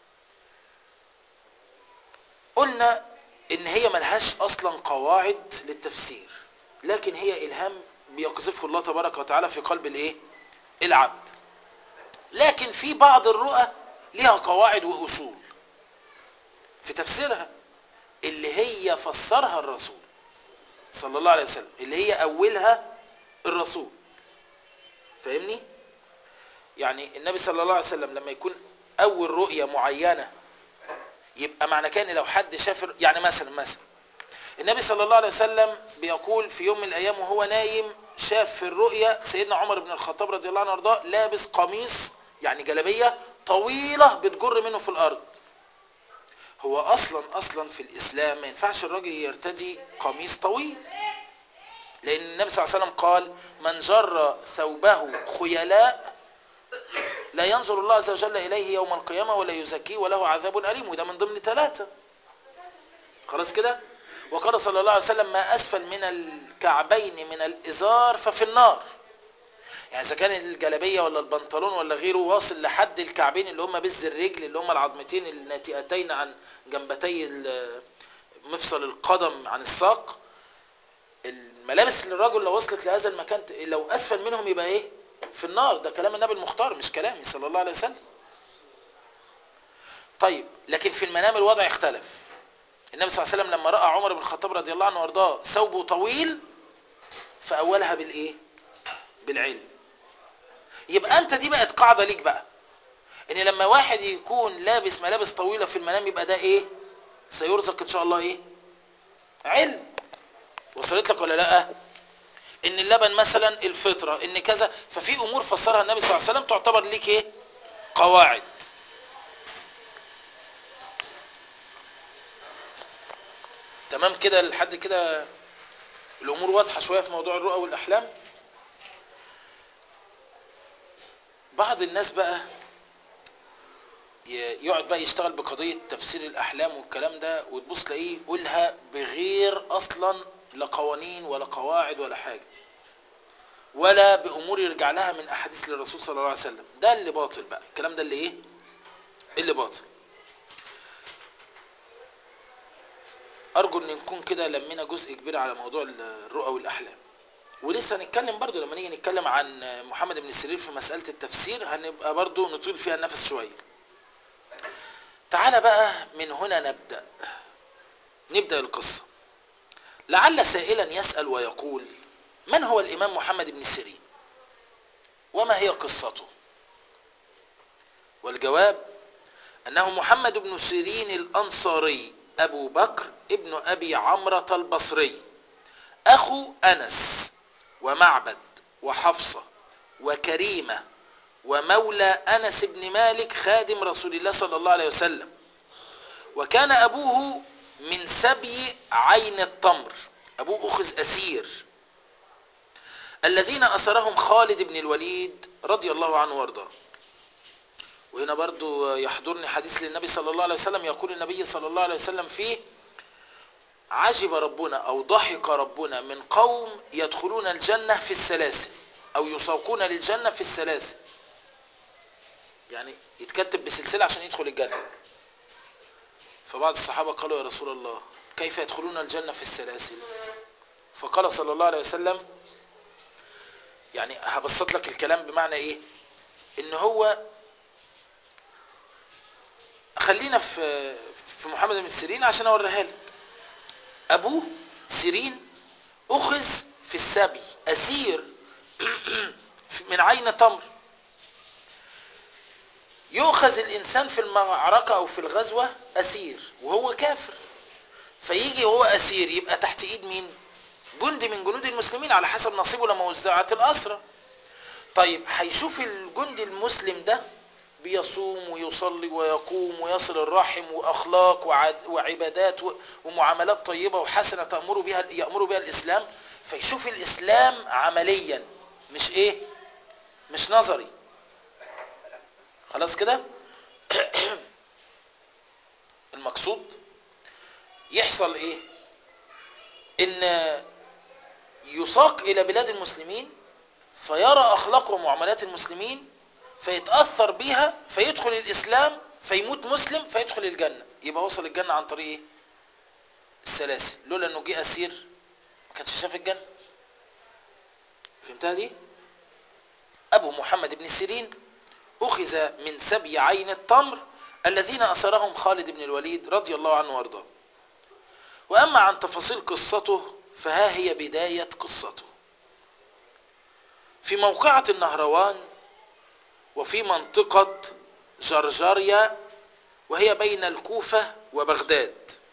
قلنا ان هي ملهاش اصلا قواعد للتفسير، لكن هي الهام بيقذفه الله تبارك وتعالى في قلب الايه؟ العبد. لكن في بعض الرؤى لها قواعد واصول في تفسيرها، اللي هي فسرها الرسول صلى الله عليه وسلم، اللي هي اولها الرسول. فاهمني؟ يعني النبي صلى الله عليه وسلم لما يكون اول رؤية معينة، يبقى معنى كان لو حد شاف يعني مثلا النبي صلى الله عليه وسلم بيقول في يوم من الايام وهو نايم شاف في الرؤية سيدنا عمر بن الخطاب رضي الله عنه وارضاه لابس قميص يعني جلابية طويلة بتجر منه في الارض. هو اصلا في الاسلام ما ينفعش الراجل يرتدي قميص طويل، لان النبي صلى الله عليه وسلم قال من جر ثوبه خيلاء لا ينظر الله عز وجل إليه يوم القيامة ولا يزكيه وله عذاب أليم. وده من ضمن 3. خلاص كده. وقال صلى الله عليه وسلم ما أسفل من الكعبين من الإزار ففي النار. يعني إذا كان الجلبية ولا البنطلون ولا غيره واصل لحد الكعبين اللي هم بز الرجل، اللي هم العظمتين الناتئتين عن جنبتي مفصل القدم عن الساق، الملابس للرجل لو وصلت لهذا المكان لو أسفل منهم يبقى إيه؟ في النار. ده كلام النبي المختار مش كلامي صلى الله عليه وسلم. طيب لكن في المنام الوضع اختلف. النبي صلى الله عليه وسلم لما رأى عمر بن الخطاب رضي الله عنه وارضاه ثوبه طويل فأولها بالايه؟ بالعلم. يبقى انت دي بقت قاعدة ليك بقى، ان لما واحد يكون لابس ملابس طويلة في المنام يبقى ده ايه؟ سيرزق ان شاء الله ايه؟ علم. وصلت لك ولا لا؟ ان اللبن مثلا الفطرة، ان كذا، ففي امور فسرها النبي صلى الله عليه وسلم تعتبر ليك ايه؟ قواعد. تمام كده لحد كده الامور واضحة شوية في موضوع الرؤى والاحلام. بعض الناس بقى يقعد بقى يشتغل بقضية تفسير الأحلام والكلام ده، وتبص تلاقيه يقولها بغير أصلا لا قوانين ولا قواعد ولا حاجة، ولا بأمور يرجع لها من أحاديث للرسول صلى الله عليه وسلم. ده اللي باطل بقى، الكلام ده اللي إيه؟ اللي باطل. أرجو أن نكون كده لمينا جزء كبير على موضوع الرؤى والأحلام، ولسه هنتكلم برضو لما نيجي نتكلم عن محمد بن سيرين في مسألة التفسير هنبقى برضو نطيل فيها النفس شوية. تعال بقى من هنا نبدأ القصة. لعل سائلا يسأل ويقول: من هو الإمام محمد بن سيرين وما هي قصته؟ والجواب أنه محمد بن سيرين الأنصاري أبو بكر ابن أبي عمرة البصري، أخو أنس ومعبد وحفصة وكريمة، ومولى أنس بن مالك خادم رسول الله صلى الله عليه وسلم. وكان أبوه من سبي عين التمر، أبوه أخذ أسير، الذين أسرهم خالد بن الوليد رضي الله عنه وارضاه. وهنا برضو يحضرني حديث للنبي صلى الله عليه وسلم، يقول النبي صلى الله عليه وسلم فيه: عجب ربنا أو ضحك ربنا من قوم يدخلون الجنة في السلاسل، أو يساقون للجنة في السلاسل، يعني يتكتب بسلسلة عشان يدخل الجنة. فبعض الصحابة قالوا: يا رسول الله، كيف يدخلون الجنة في السلاسل؟ فقال صلى الله عليه وسلم، يعني هبسط لك الكلام بمعنى ايه، ان هو خلينا في محمد بن سيرين عشان اوريها لك. ابوه سيرين اخذ في السبي اسير من عين تمر. يؤخذ الانسان في المعركة او في الغزوة اسير وهو كافر، فيجي هو اسير يبقى تحت ايد مين؟ جندي من جنود المسلمين على حسب نصيبه لما وزعت الاسرى. طيب هيشوف الجندي المسلم ده بيصوم ويصلي ويقوم ويصل الرحم واخلاق وعبادات ومعاملات طيبة وحسنة يأمر بها الاسلام، فيشوف الاسلام عمليا، مش ايه، مش نظري. خلاص كده. المقصود يحصل ايه؟ ان يساق الى بلاد المسلمين فيرى اخلاق ومعاملات المسلمين فيتأثر بيها فيدخل الاسلام فيموت مسلم فيدخل الجنة. يبقى وصل الجنة عن طريق ايه؟ السلاسل. لولا انه جه اسير ما كانش شاف الجنة. فهمتها دي؟ ابو محمد بن سيرين اخذ من سبي عين التمر الذين اسرهم خالد بن الوليد رضي الله عنه وارضاه. واما عن تفاصيل قصته فها هي بداية قصته. في موقعة النهروان وفي منطقة جرجاريا وهي بين الكوفة وبغداد،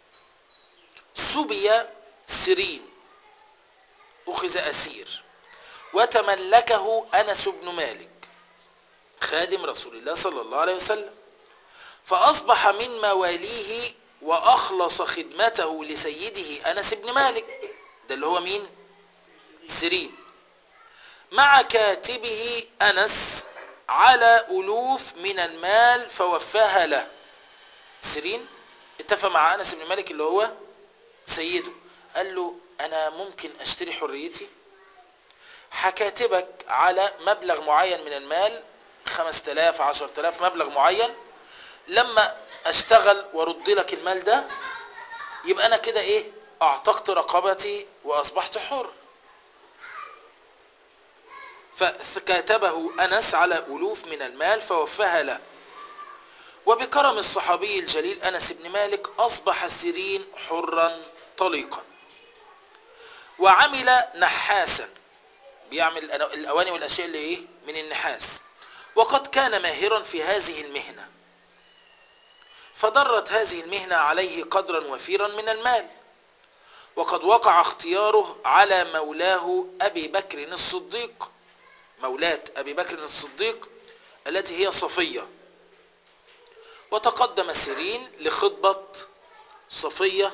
سبي سيرين، أخذ أسير وتملكه أنس بن مالك خادم رسول الله صلى الله عليه وسلم، فأصبح من مواليه وأخلص خدمته لسيده أنس بن مالك، ده اللي هو مين؟ سيرين، مع كاتبه أنس على ألوف من المال فوفاها له. سيرين اتفق مع أنس بن مالك اللي هو سيده، قال له: أنا ممكن أشتري حريتي، هكاتبك على مبلغ معين من المال، 5000 10,000 مبلغ معين، لما أشتغل ورد لك المال ده يبقى أنا كده إيه؟ أعتقت رقبتي وأصبحت حر. فكاتبه أنس على ألوف من المال فوفاها له. وبكرم الصحابي الجليل أنس بن مالك أصبح سيرين حرا طليقا، وعمل نحاسا، بيعمل الأواني والأشياء اللي إيه؟ من النحاس، وقد كان ماهرا في هذه المهنة، فضرت هذه المهنة عليه قدرا وفيرا من المال. وقد وقع اختياره على مولاه أبي بكر الصديق، مولاة أبي بكر الصديق التي هي صفية. وتقدم سيرين لخطبة صفية،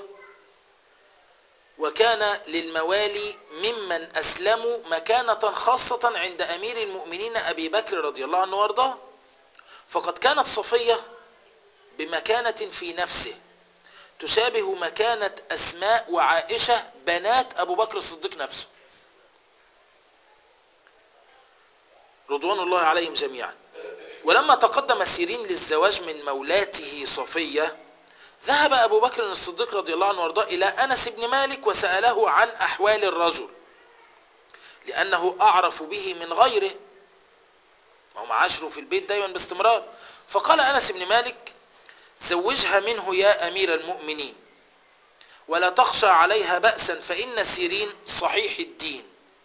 وكان للموالي ممن أسلموا مكانة خاصة عند أمير المؤمنين أبي بكر رضي الله عنه وارضاه، فقد كانت صفية بمكانة في نفسه تشابه مكانة أسماء وعائشة بنات أبو بكر الصديق نفسه رضوان الله عليهم جميعا. ولما تقدم سيرين للزواج من مولاته صفية، ذهب أبو بكر الصديق رضي الله عنه وارضاه إلى أنس بن مالك وسأله عن أحوال الرجل، لأنه أعرف به من غيره، وهم عاشروا في البيت دايما باستمرار. فقال أنس بن مالك: زوجها منه يا أمير المؤمنين، ولا تخشى عليها بأسا، فإن سيرين صحيح الدين،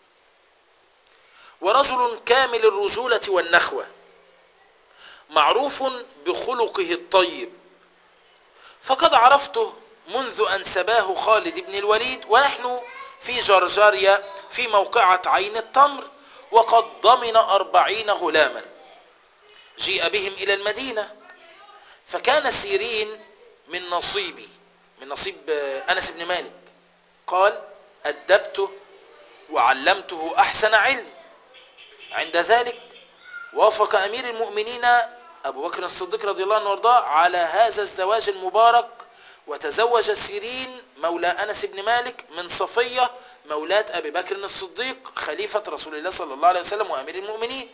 ورجل كامل الرجولة والنخوة، معروف بخلقه الطيب، فقد عرفته منذ أن سباه خالد بن الوليد ونحن في جرجاريا في موقعة عين التمر، وقد ضمن 40 غلاما جيء بهم إلى المدينة. فكان سيرين من نصيب أنس بن مالك، قال: أدبته وعلمته أحسن علم. عند ذلك وافق أمير المؤمنين أبو بكر الصديق رضي الله عنه وارضاه على هذا الزواج المبارك، وتزوج سيرين مولى أنس بن مالك من صفية مولاة أبي بكر الصديق خليفة رسول الله صلى الله عليه وسلم وأمير المؤمنين.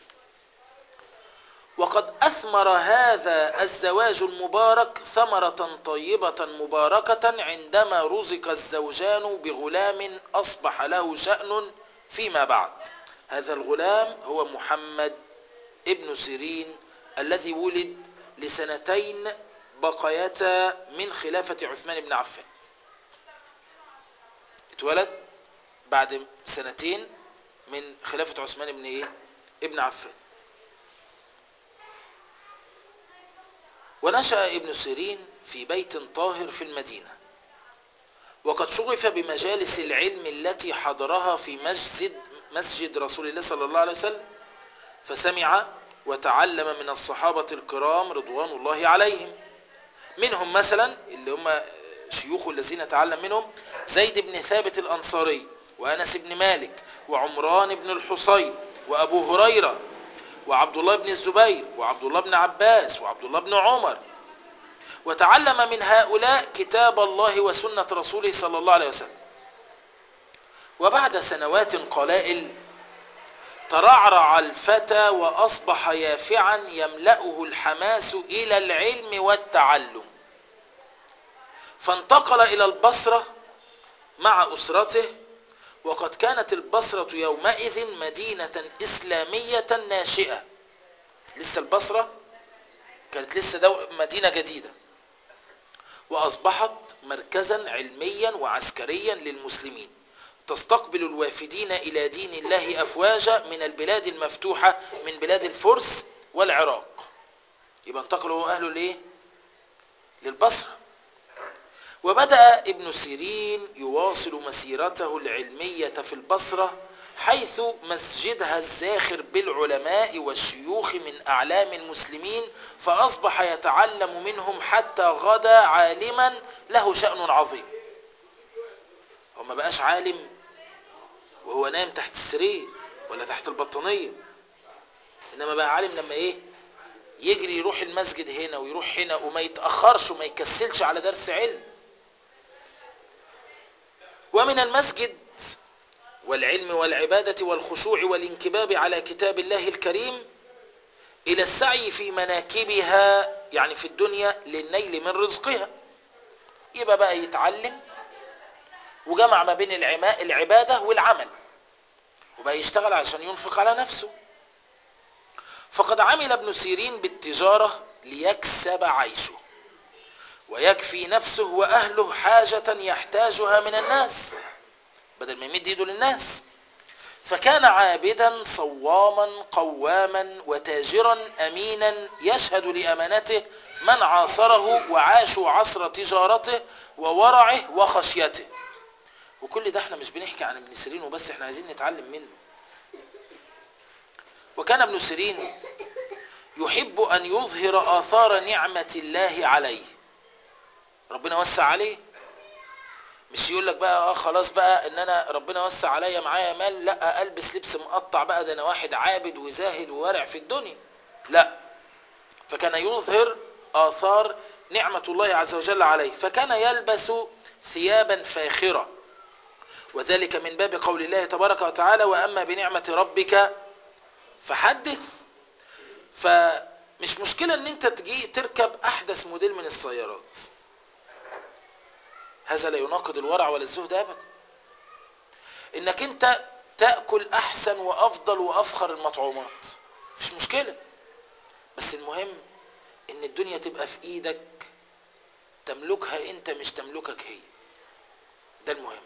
وقد أثمر هذا الزواج المبارك ثمرة طيبة مباركة عندما رزق الزوجان بغلام أصبح له شأن فيما بعد. هذا الغلام هو محمد ابن سيرين الذي ولد لسنتين بقيتا من خلافة عثمان بن عفان. اتولد بعد سنتين من خلافة عثمان ابن عفان. ونشأ ابن سيرين في بيت طاهر في المدينة، وقد شغف بمجالس العلم التي حضرها في مسجد رسول الله صلى الله عليه وسلم، فسمع وتعلم من الصحابة الكرام رضوان الله عليهم. منهم مثلا اللي هم شيوخ الذين تعلم منهم زيد بن ثابت الأنصاري، وأنس بن مالك، وعمران بن الحصين، وأبو هريرة، وعبد الله بن الزبير، وعبد الله بن عباس، وعبد الله بن عمر. وتعلم من هؤلاء كتاب الله وسنة رسوله صلى الله عليه وسلم. وبعد سنوات قلائل ترعرع الفتى وأصبح يافعا يملأه الحماس إلى العلم والتعلم، فانتقل إلى البصرة مع أسرته. وقد كانت البصرة يومئذ مدينة إسلامية ناشئة، لسه البصرة كانت لسه مدينة جديدة، وأصبحت مركزا علميا وعسكريا للمسلمين، تستقبل الوافدين إلى دين الله أفواجا من البلاد المفتوحة من بلاد الفرس والعراق. يبقى انتقلوا أهله للبصرة. وبدأ ابن سيرين يواصل مسيرته العلمية في البصرة، حيث مسجدها الزاخر بالعلماء والشيوخ من أعلام المسلمين، فأصبح يتعلم منهم حتى غدا عالما له شأن عظيم. هو ما بقاش عالم وهو نايم تحت السرير ولا تحت البطانية، إنما بقى عالم لما يجري يروح المسجد هنا ويروح هنا، وما يتأخرش وما يكسلش على درس علم. ومن المسجد والعلم والعبادة والخشوع والانكباب على كتاب الله الكريم إلى السعي في مناكبها، يعني في الدنيا، للنيل من رزقها. يبقى بقى يتعلم وجمع ما بين العبادة والعمل، وبقى يشتغل عشان ينفق على نفسه. فقد عمل ابن سيرين بالتجارة ليكسب عيشه ويكفي نفسه وأهله حاجة يحتاجها من الناس بدل ما يمد يده للناس. فكان عابدا صواما قواما وتاجرا أمينا يشهد لأمانته من عاصره وعاشوا عصر تجارته وورعه وخشيته. وكل ده احنا مش بنحكي عن ابن سيرين وبس، احنا عايزين نتعلم منه. وكان ابن سيرين يحب أن يظهر آثار نعمة الله عليه. ربنا وسع عليه، مش يقول لك بقى خلاص بقى ان انا ربنا وسع عليا معايا مال، لا البس لبس مقطع بقى، ده انا واحد عابد وزاهد وورع في الدنيا، لا. فكان يظهر آثار نعمة الله عز وجل عليه، فكان يلبس ثيابا فاخرة، وذلك من باب قول الله تبارك وتعالى: وأما بنعمة ربك فحدث. فمش مشكلة ان انت تجي تركب احدث موديل من السيارات، هذا لا يناقض الورع ولا الزهد ابدا. انك انت تأكل احسن وافضل وافخر المطعومات، مش مشكلة، بس المهم ان الدنيا تبقى في ايدك تملكها انت مش تملكك هي. ده المهم.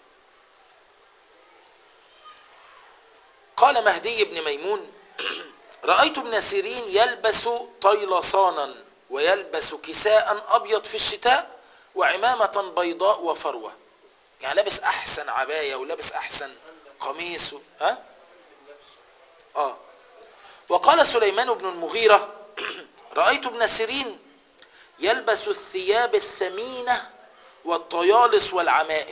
قال مهدي بن ميمون رأيت ابن سيرين يلبس طيلسانا ويلبس كساء أبيض في الشتاء وعمامة بيضاء وفروة. يعني لابس أحسن عباية ولابس أحسن قميص ها؟ وقال سليمان بن المغيرة رأيت ابن سيرين يلبس الثياب الثمينة والطيالس والعمائم،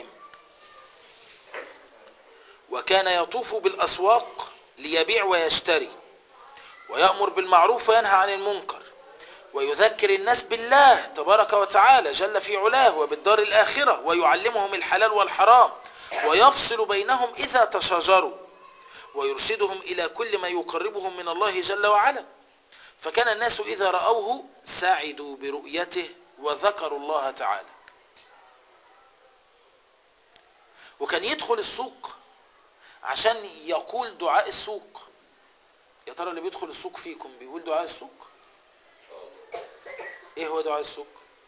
وكان يطوف بالأسواق ليبيع ويشتري، ويأمر بالمعروف وينهى عن المنكر، ويذكر الناس بالله تبارك وتعالى جل في علاه وبالدار الآخرة، ويعلمهم الحلال والحرام، ويفصل بينهم إذا تشاجروا، ويرشدهم إلى كل ما يقربهم من الله جل وعلا. فكان الناس إذا رأوه سعدوا برؤيته وذكروا الله تعالى. وكان يدخل السوق عشان يقول دعاء السوق. يا ترى اللي بيدخل السوق فيكم بيقول دعاء السوق؟ ايه هو دعاء السوق؟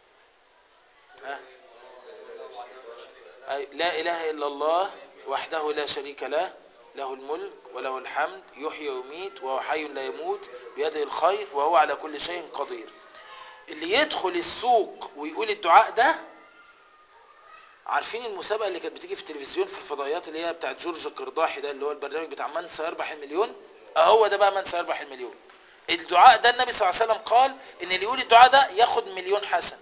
لا اله الا الله وحده لا شريك له، له الملك وله الحمد يحيي ويميت وهو حي لا يموت بيده الخير وهو على كل شيء قدير. اللي يدخل السوق ويقول الدعاء ده، عارفين المسابقة اللي كانت بتيجي في التلفزيون في الفضائيات اللي هي بتاعت جورج القرداحي ده، اللي هو البرنامج بتاع من سيربح المليون؟ اهو ده بقى من سيربح المليون. الدعاء ده النبي صلى الله عليه وسلم قال ان اللي يقول الدعاء ده ياخد 1,000,000 حسن.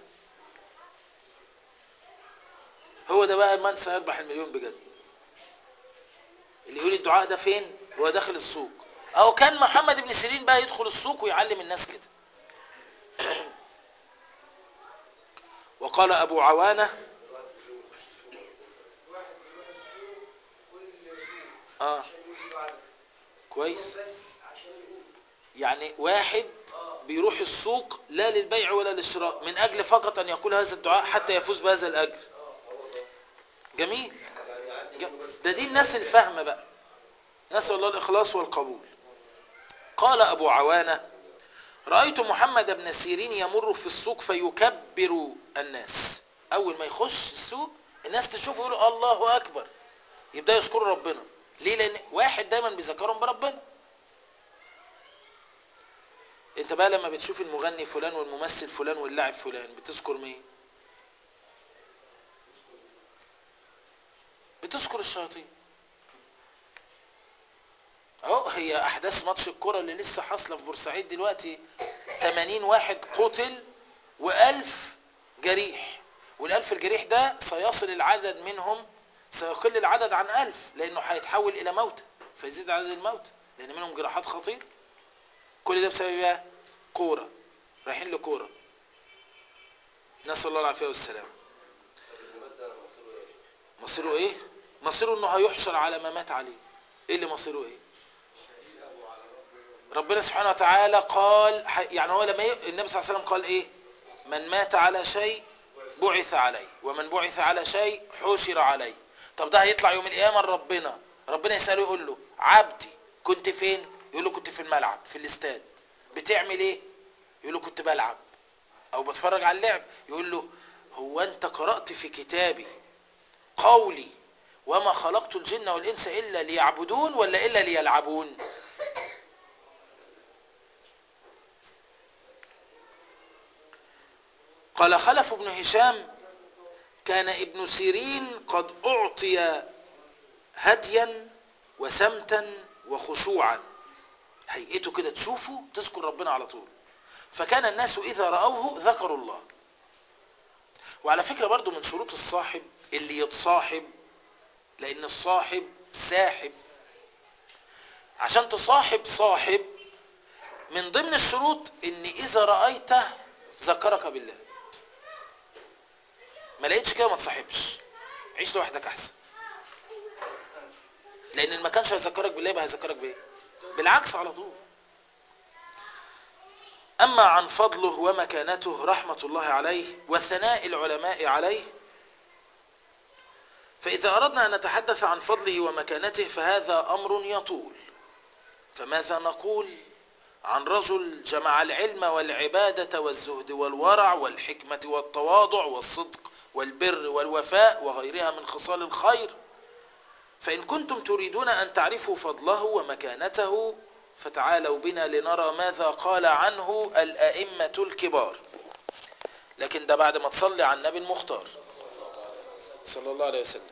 هو ده بقى من سيربح المليون بجد. اللي يقول الدعاء ده فين؟ هو داخل السوق. او كان محمد بن سيرين بقى يدخل السوق ويعلم الناس كده. وقال ابو عوانة كويس، يعني واحد بيروح السوق لا للبيع ولا للشراء، من اجل فقط ان يقول هذا الدعاء حتى يفوز بهذا الاجر. جميل. ده دي الناس الفاهمة بقى، نسأل الله الإخلاص والقبول. قال أبو عوانة رأيت محمد بن سيرين يمر في السوق فيكبر الناس. أول ما يخش السوق الناس تشوفه يقولوا الله أكبر، يبدأ يذكروا ربنا. ليه؟ لأن واحد دايما بيذكرهم بربنا. انت بقى لما بتشوف المغني فلان والممثل فلان واللاعب فلان بتذكر مين؟ بتذكر الشياطين. اهو هي احداث ماتش الكرة اللي لسه حاصله في بورسعيد دلوقتي، 80 واحد قتل و1000 جريح، وال1000 الجريح ده سيصل العدد منهم، سيقل العدد عن 1000 لانه هيتحول الى موتى، فيزيد عدد الموتى لان منهم جراحات خطيرة. كل ده بسبب ايه؟ كورة، رايحين لكورة، نسأل الله العافية والسلام. مصيره ايه؟ مصيره انه هيحشر على ما مات عليه. ايه اللي مصيره ايه؟ ربنا سبحانه وتعالى قال، يعني هو لما النبي صلى الله عليه وسلم قال ايه؟ من مات على شيء بعث عليه، ومن بعث على شيء حشر عليه. طب ده هيطلع يوم القيامة ربنا يسأله يقول له عبدي كنت فين؟ يقول له كنت في الملعب في الاستاد. بتعمل ايه؟ يقول له كنت بلعب او بتفرج على اللعب. يقول له هو انت قرأت في كتابي قولي وما خلقت الجن والانس الا ليعبدون ولا الا ليلعبون؟ قال خلف بن هشام كان ابن سيرين قد اعطي هديا وسمتا وخشوعا، هيئته كده تشوفه تذكر ربنا على طول. فكان الناس اذا رأوه ذكروا الله. وعلى فكرة برضو من شروط الصاحب اللي يتصاحب، لان الصاحب ساحب. عشان تصاحب صاحب من ضمن الشروط ان اذا رأيته ذكرك بالله. ما لقيتش كده ما تصاحبش، عيش لوحدك احسن. لان اللي ما كانش هيذكرك بالله يبقى هيذكرك بايه؟ بالعكس على طول. اما عن فضله ومكانته رحمة الله عليه وثناء العلماء عليه، فاذا اردنا ان نتحدث عن فضله ومكانته فهذا امر يطول. فماذا نقول؟ عن رجل جمع العلم والعبادة والزهد والورع والحكمة والتواضع والصدق والبر والوفاء وغيرها من خصال الخير. فإن كنتم تريدون أن تعرفوا فضله ومكانته فتعالوا بنا لنرى ماذا قال عنه الأئمة الكبار. لكن ده بعد ما تصلي على النبي المختار صلى الله عليه وسلم.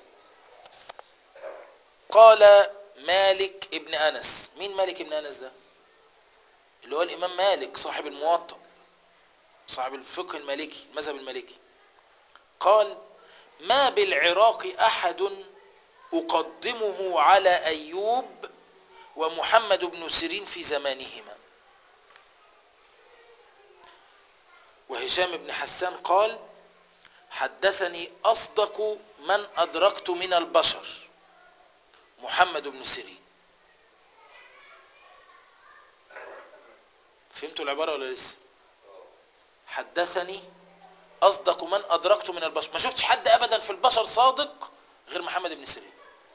قال مالك ابن أنس. مين مالك ابن أنس ده؟ اللي هو الإمام مالك صاحب الموطأ، صاحب الفقه المالكي، المذهب المالكي. قال ما بالعراق أحد أقدمه على أيوب ومحمد بن سيرين في زمانهما. وهشام بن حسان قال حدثني أصدق من أدركت من البشر محمد بن سيرين. فهمتوا العبارة ولا لسه؟ حدثني أصدق من أدركت من البشر. ما شفتش حد أبدا في البشر صادق غير محمد بن سيرين.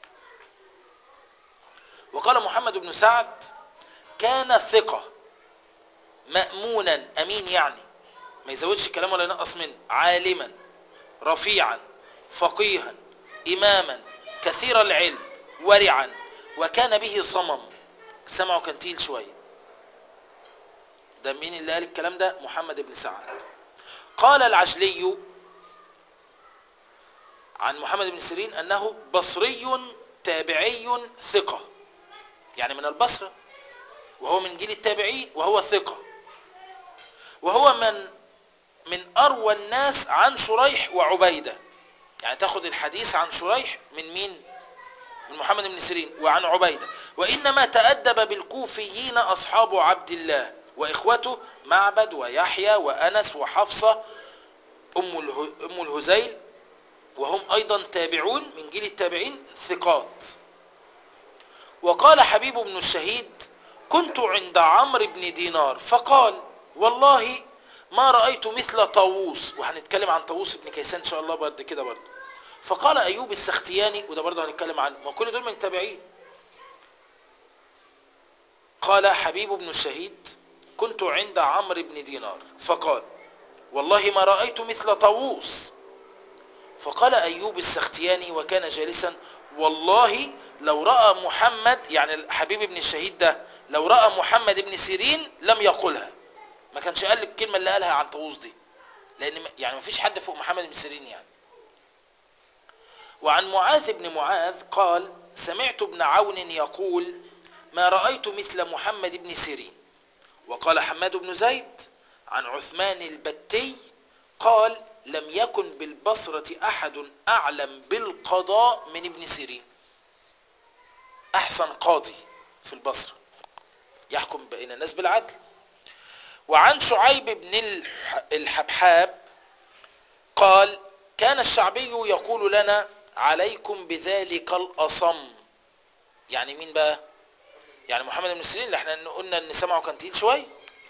وقال محمد بن سعد كان ثقة مأمونا أمين، يعني ما يزودش الكلام ولا ينقص منه، عالما رفيعا فقيها إماما كثير العلم ورعا وكان به صمم. سمعه كان تقيل شوية. ده مين اللي قال الكلام ده؟ محمد بن سعد. قال العجلي عن محمد بن سيرين أنه بصري تابعي ثقة، يعني من البصرة، وهو من جيل التابعين، وهو ثقة، وهو من أروى الناس عن شريح وعبيدة. يعني تاخد الحديث عن شريح من مين؟ من محمد بن سيرين وعن عبيدة. وإنما تأدب بالكوفيين أصحاب عبد الله وإخوته معبد ويحيى وأنس وحفصة أم الهزيل، وهم أيضا تابعون من جيل التابعين ثقات. وقال حبيب بن الشهيد كنت عند عمرو بن دينار فقال والله ما رأيت مثل طاووس. وهنتكلم عن طاووس بن كيسان إن شاء الله بعد كده برضه. فقال أيوب السختياني، وده برضه هنتكلم عنه، ما كل دول من التابعين. قال حبيب بن الشهيد كنت عند عمرو بن دينار فقال والله ما رأيت مثل طاووس. فقال أيوب السختياني وكان جالسا والله لو رأى محمد، يعني حبيب بن الشهيد ده، لو رأى محمد بن سيرين لم يقولها. ما كانش قال الكلمة اللي قالها عن طاووس دي، لأن يعني ما فيش حد فوق محمد بن سيرين يعني. وعن معاذ بن معاذ قال سمعت ابن عون يقول ما رأيت مثل محمد بن سيرين. وقال حماد بن زيد عن عثمان البتي قال لم يكن بالبصرة أحد أعلم بالقضاء من ابن سيرين. أحسن قاضي في البصرة يحكم بين الناس بالعدل. وعن شعيب بن الحبحاب قال كان الشعبي يقول لنا عليكم بذلك الأصم. يعني مين بقى؟ يعني محمد بن سيرين اللي احنا قلنا ان سمعه كان تقيل شويه.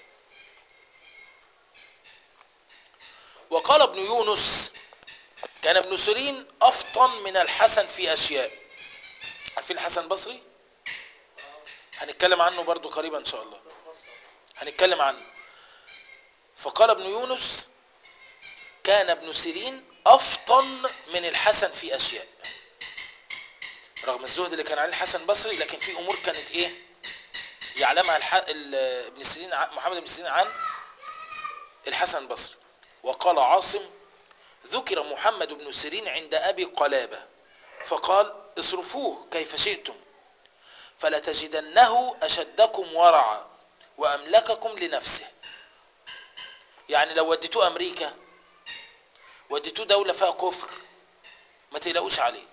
وقال ابن يونس كان ابن سيرين أفطن من الحسن في أشياء. عارفين الحسن البصري؟ هنتكلم عنه برضو قريبا إن شاء الله، هنتكلم عنه. فقال ابن يونس كان ابن سيرين أفطن من الحسن في أشياء، رغم الزهد اللي كان عليه الحسن البصري، لكن في أمور كانت إيه يعلمها ابن سيرين، محمد بن سيرين عن الحسن البصري. وقال عاصم ذكر محمد بن سيرين عند أبي قلابة فقال اصرفوه كيف شئتم فلتجدنه أشدكم ورعا وأملككم لنفسه. يعني لو وديتوه أمريكا، وديتوه دولة فيها كفر، ما تقلقوش عليه.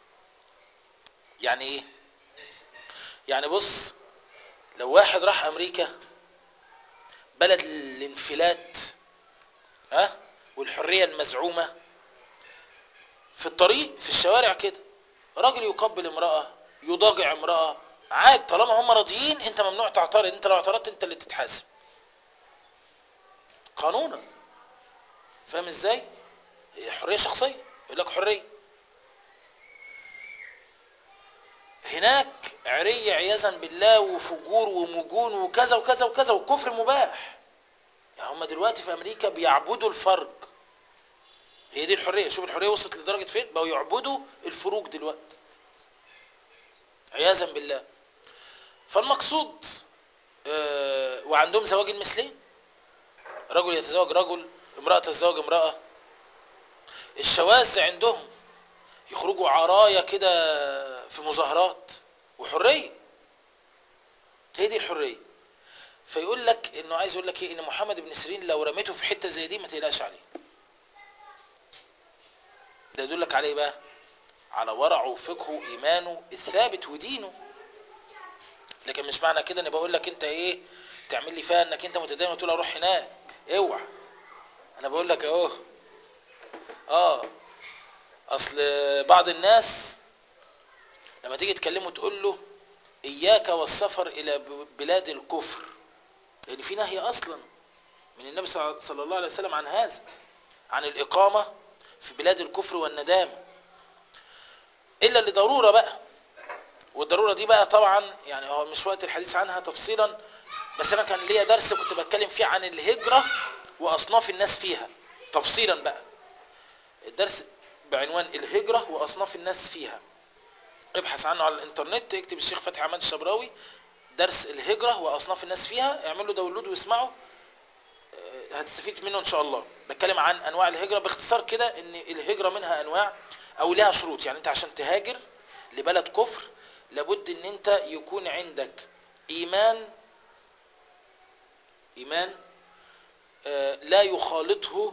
يعني إيه؟ يعني بص، لو واحد راح أمريكا بلد الانفلات والحرية المزعومة، في الطريق في الشوارع كده راجل يقبل امرأة يضاجع امرأة عاد، طالما هم راضيين انت ممنوع تعترض. انت لو اعترضت انت اللي تتحاسب قانونا. فاهم ازاي؟ حرية شخصية، يقول لك حرية. هناك عري عياذا بالله وفجور ومجون وكذا وكذا وكذا، والكفر مباح. يعني هم دلوقتي في امريكا بيعبدوا الفرج. هي دي الحرية. شوف الحرية وصلت لدرجة فين، بقوا يعبدوا الفروج دلوقتي عياذا بالله. فالمقصود وعندهم زواج المثلين، رجل يتزوج رجل، امرأة تتزوج امرأة. الشواذ عندهم يخرجوا عرايا كده في مظاهرات، وحرية. هي دي الحرية. فيقول لك انه عايز يقول لك ايه، ان محمد بن سيرين لو رميته في حتة زي دي ما تقلقش عليه. ده يدل لك عليه بقى على ورعه وفقهه ايمانه الثابت ودينه. لكن مش معنى كده اني بقول لك انت ايه تعمل لي فيها انك انت متدين وتقول اروح هناك، اوعى. انا بقول لك اهو. اصل بعض الناس لما تيجي تكلمه تقول له اياك والسفر الى بلاد الكفر، لان في نهي اصلا من النبي صلى الله عليه وسلم عن هذا، عن الاقامة في بلاد الكفر والندامة، الا لضرورة بقى. والضرورة دي بقى طبعا يعني هو مش وقت الحديث عنها تفصيلا، بس انا كان ليا درس كنت بتكلم فيه عن الهجرة واصناف الناس فيها تفصيلا بقى. الدرس بعنوان الهجرة واصناف الناس فيها، ابحث عنه على الانترنت، اكتب الشيخ فتحي عماد الشبراوي درس الهجرة واصناف الناس فيها، اعملوا داونلود واسمعوا، هتستفيد منه ان شاء الله. بتكلم عن انواع الهجرة باختصار كده، ان الهجرة منها انواع او لها شروط. يعني انت عشان تهاجر لبلد كفر لابد ان انت يكون عندك ايمان لا يخالطه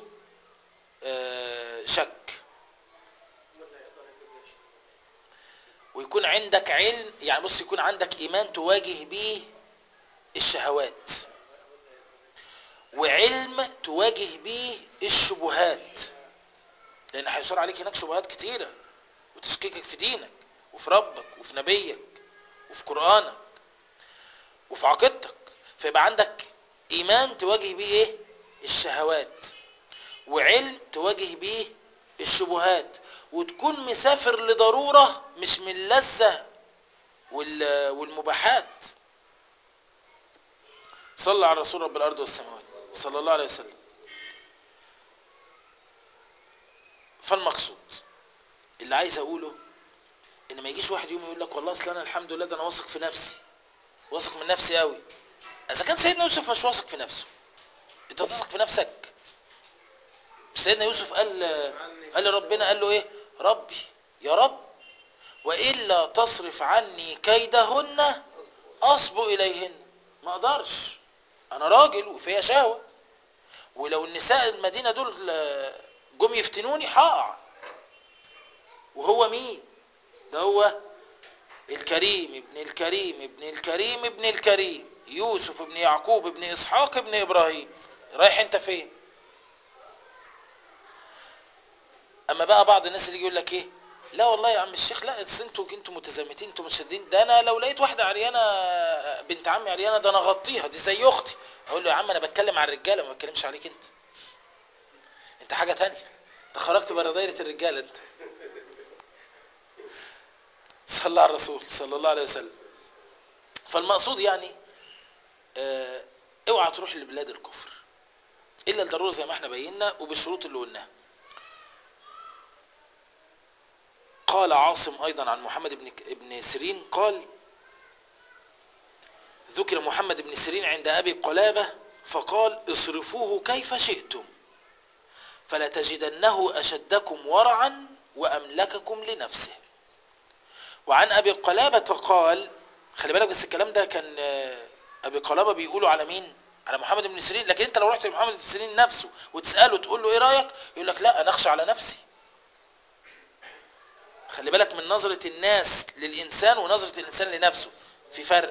شك، ويكون عندك علم. يعني بص، يكون عندك ايمان تواجه به الشهوات، وعلم تواجه به الشبهات، لان هيصير عليك هناك شبهات كتيرة وتشكيكك في دينك وفي ربك وفي نبيك وفي قرآنك وفي عقيدتك. فيبقى عندك ايمان تواجه به ايه الشهوات، وعلم تواجه به الشبهات، وتكون مسافر لضرورة مش من اللذة والمباحات. صلى على رسول رب الارض والسماوات صلى الله عليه وسلم. فالمقصود اللي عايز اقوله ان ما يجيش واحد يوم يقول لك والله اصل انا الحمد لله ده انا واثق في نفسي، واثق من نفسي قوي. اذا كان سيدنا يوسف مش واثق في نفسه، انت تثق في نفسك؟ سيدنا يوسف قال لربنا، قال له ايه؟ ربي يا رب والا تصرف عني كيدهن اصب اليهن. ما اقدرش، انا راجل وفيها شهوة، ولو النساء المدينة دول جم يفتنوني هقع. وهو مين ده؟ هو الكريم ابن الكريم ابن الكريم ابن الكريم يوسف ابن يعقوب ابن اسحاق ابن ابراهيم. رايح انت فين؟ اما بقى بعض الناس اللي يقول لك ايه، لا والله يا عم الشيخ، لا انتوا متزمتين، انتوا مشدين، ده انا لو لقيت واحده عريانه بنت عمي عريانه ده انا اغطيها، دي زي اختي. اقول له يا عم انا بتكلم على الرجاله ما بتكلمش عليك انت حاجه تانية، انت خرجت بره دايره الرجاله انت. صلى على الرسول صلى الله عليه وسلم. فالمقصود يعني اوعى تروح لبلاد الكفر الا الضروره زي ما احنا بينا وبالشروط اللي قلناها. قال عاصم ايضا عن محمد بن سيرين قال: ذكر محمد بن سيرين عند ابي قلابة فقال: اصرفوه كيف شئتم فلا تجدنه اشدكم ورعا واملككم لنفسه. وعن ابي قلابة قال، خلي بالك بس الكلام ده كان ابي قلابة بيقولوا على مين؟ على محمد بن سيرين. لكن انت لو رحت لمحمد بن سيرين نفسه وتسأله تقول له ايه رأيك، يقول لك لا انا اخشى على نفسي. خلي بالك من نظرة الناس للإنسان ونظرة الإنسان لنفسه، في فرق.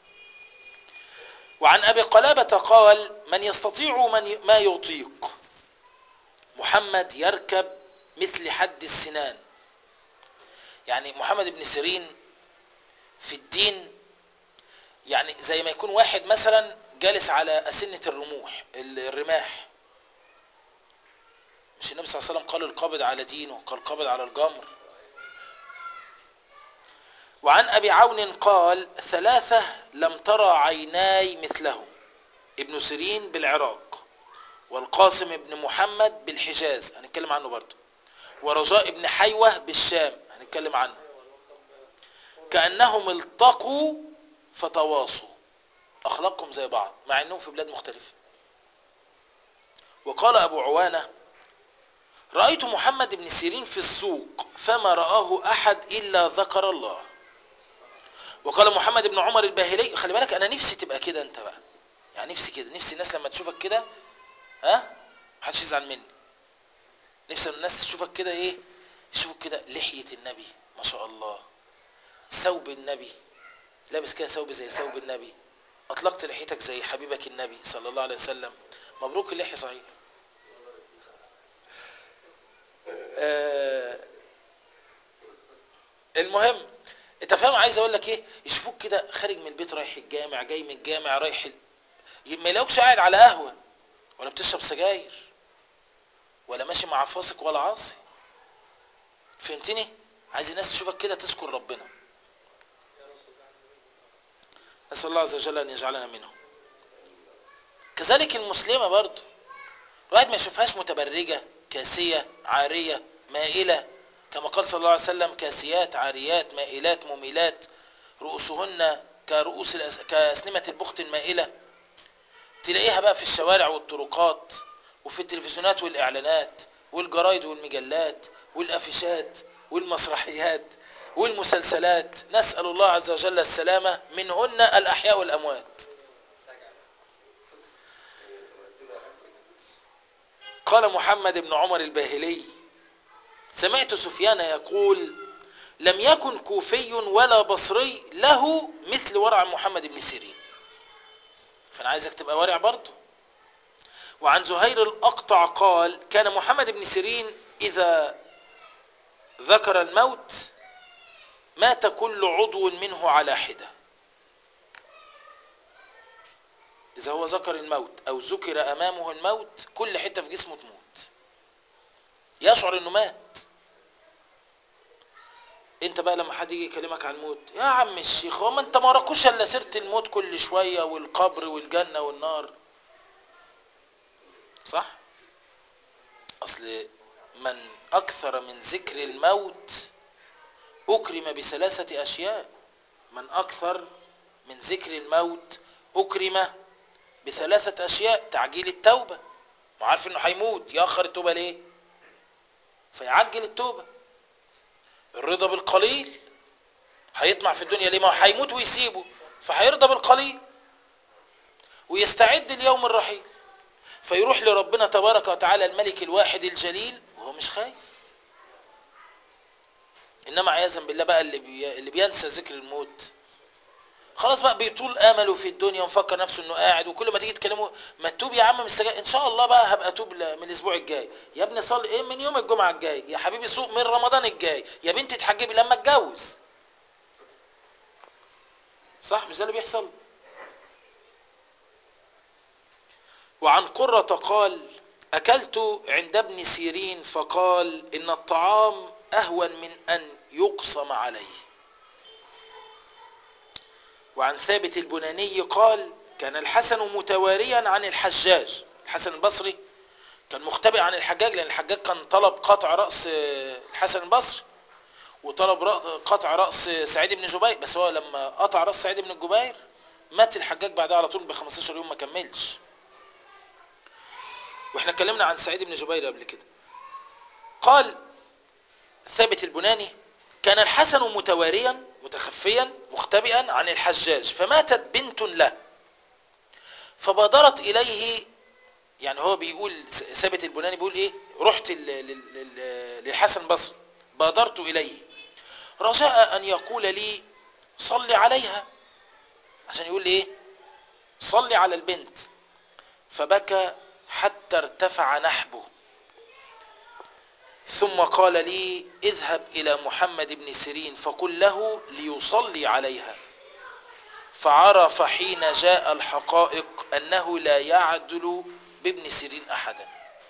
وعن أبي قلابة قال: من يستطيع ما يطيق محمد يركب مثل حد السنان. يعني محمد بن سيرين في الدين يعني زي ما يكون واحد مثلا جالس على أسنة الرماح. مش النبي صلى الله عليه وسلم قال القابض على دينه قال القابض على الجمر؟ وعن أبي عون قال: 3 لم ترى عيناي مثلهم: ابن سيرين بالعراق، والقاسم بن محمد بالحجاز، هنتكلم عنه برضه، ورجاء بن حيوة بالشام، هنتكلم عنه، كأنهم التقوا فتواصوا، أخلاقهم زي بعض مع أنهم في بلاد مختلفة. وقال أبو عوانة: رأيت محمد بن سيرين في السوق فما رآه أحد إلا ذكر الله. وقال محمد بن عمر الباهلي: خلي بالك أنا نفسي تبقى كده أنت بقى، يعني نفسي كده، نفسي الناس لما تشوفك كده محدش يزعل مني، نفسي الناس تشوفك كده ايه، يشوفك كده لحية النبي ما شاء الله، ثوب النبي، لابس كده ثوب زي ثوب النبي، اطلقت لحيتك زي حبيبك النبي صلى الله عليه وسلم، مبروك اللحية صحيح. المهم انت فاهم عايز اقول لك ايه، يشوفوك كده خارج من البيت رايح الجامع، جاي من الجامع رايح ما يلاقوكش قاعد على قهوة ولا بتشرب سجاير ولا ماشي مع فاسق ولا عاصي، فهمتني؟ عايز الناس تشوفك كده تذكر ربنا. نسأل الله عز وجل ان يجعلنا منهم. كذلك المسلمة برضو الواحد ما يشوفهاش متبرجة كاسية عارية مائلة، كما قال صلى الله عليه وسلم: كاسيات عاريات مائلات مميلات رؤوسهن كأسنمة البخت المائلة. تلاقيها بقى في الشوارع والطرقات وفي التلفزيونات والإعلانات والجرايد والمجلات والأفيشات والمسرحيات والمسلسلات، نسأل الله عز وجل السلامة منهن الأحياء والأموات. قال محمد بن عمر الباهلي: سمعت سفيان يقول: لم يكن كوفي ولا بصري له مثل ورع محمد بن سيرين. فأنا عايزك تبقى ورع برضه. وعن زهير الأقطع قال: كان محمد بن سيرين إذا ذكر الموت مات كل عضو منه على حدة. إذا هو ذكر الموت أو ذكر أمامه الموت كل حتة في جسمه تموت، يشعر إنه مات. انت بقى لما حد يجي يكلمك عن الموت: يا عم الشيخ هو ما انت ما راكوش الا سيره الموت كل شويه والقبر والجنه والنار، صح؟ اصل من اكثر من ذكر الموت اكرم بثلاثه اشياء. من اكثر من ذكر الموت اكرم بثلاثه اشياء: تعجيل التوبه، ما عارف انه هيموت ياخر التوبه ليه فيعجل التوبه. الرضا بالقليل، هيطمع في الدنيا ليه، ما هيموت ويسيبه فهيرضى بالقليل ويستعد اليوم الرحيل، فيروح لربنا تبارك وتعالى الملك الواحد الجليل وهو مش خايف. انما عياذا بالله بقى اللي بينسى ذكر الموت خلاص بقى بيطول امله في الدنيا ومفكر نفسه انه قاعد، وكل ما تيجي تكلمه: ما تتوب يا عم من السجاير، ان شاء الله بقى هبقى اتوب من الاسبوع الجاي. يا ابني صلي ايه من يوم الجمعه الجاي، يا حبيبي سوق من رمضان الجاي، يا بنتي اتحجبي لما اتجوز. صح مش ده اللي بيحصل؟ وعن قرة قال: أكلت عند ابن سيرين فقال: إن الطعام أهون من أن يقسم عليه. وعن ثابت البناني قال: كان الحسن متواريا عن الحجاج. الحسن البصري كان مختبئ عن الحجاج، لأن الحجاج كان طلب قطع رأس الحسن البصري وطلب قطع رأس سعيد بن جبير، بس هو لما قطع رأس سعيد بن جبير مات الحجاج بعدها على طول ب15 يوم ما كملش. واحنا اتكلمنا عن سعيد بن جبير قبل كده. قال ثابت البناني: كان الحسن متواريا متخفيا مختبئا عن الحجاج، فماتت بنت له فبادرت اليه. يعني هو بيقول ثابت البناني بيقول ايه: رحت للحسن البصري بادرت اليه رجاء ان يقول لي صلي عليها، عشان يقول لي ايه صلي على البنت، فبكى حتى ارتفع نحبه، ثم قال لي: اذهب إلى محمد بن سيرين فقل له ليصلي عليها. فعرف حين جاء الحقائق أنه لا يعدل بابن سيرين أحدا.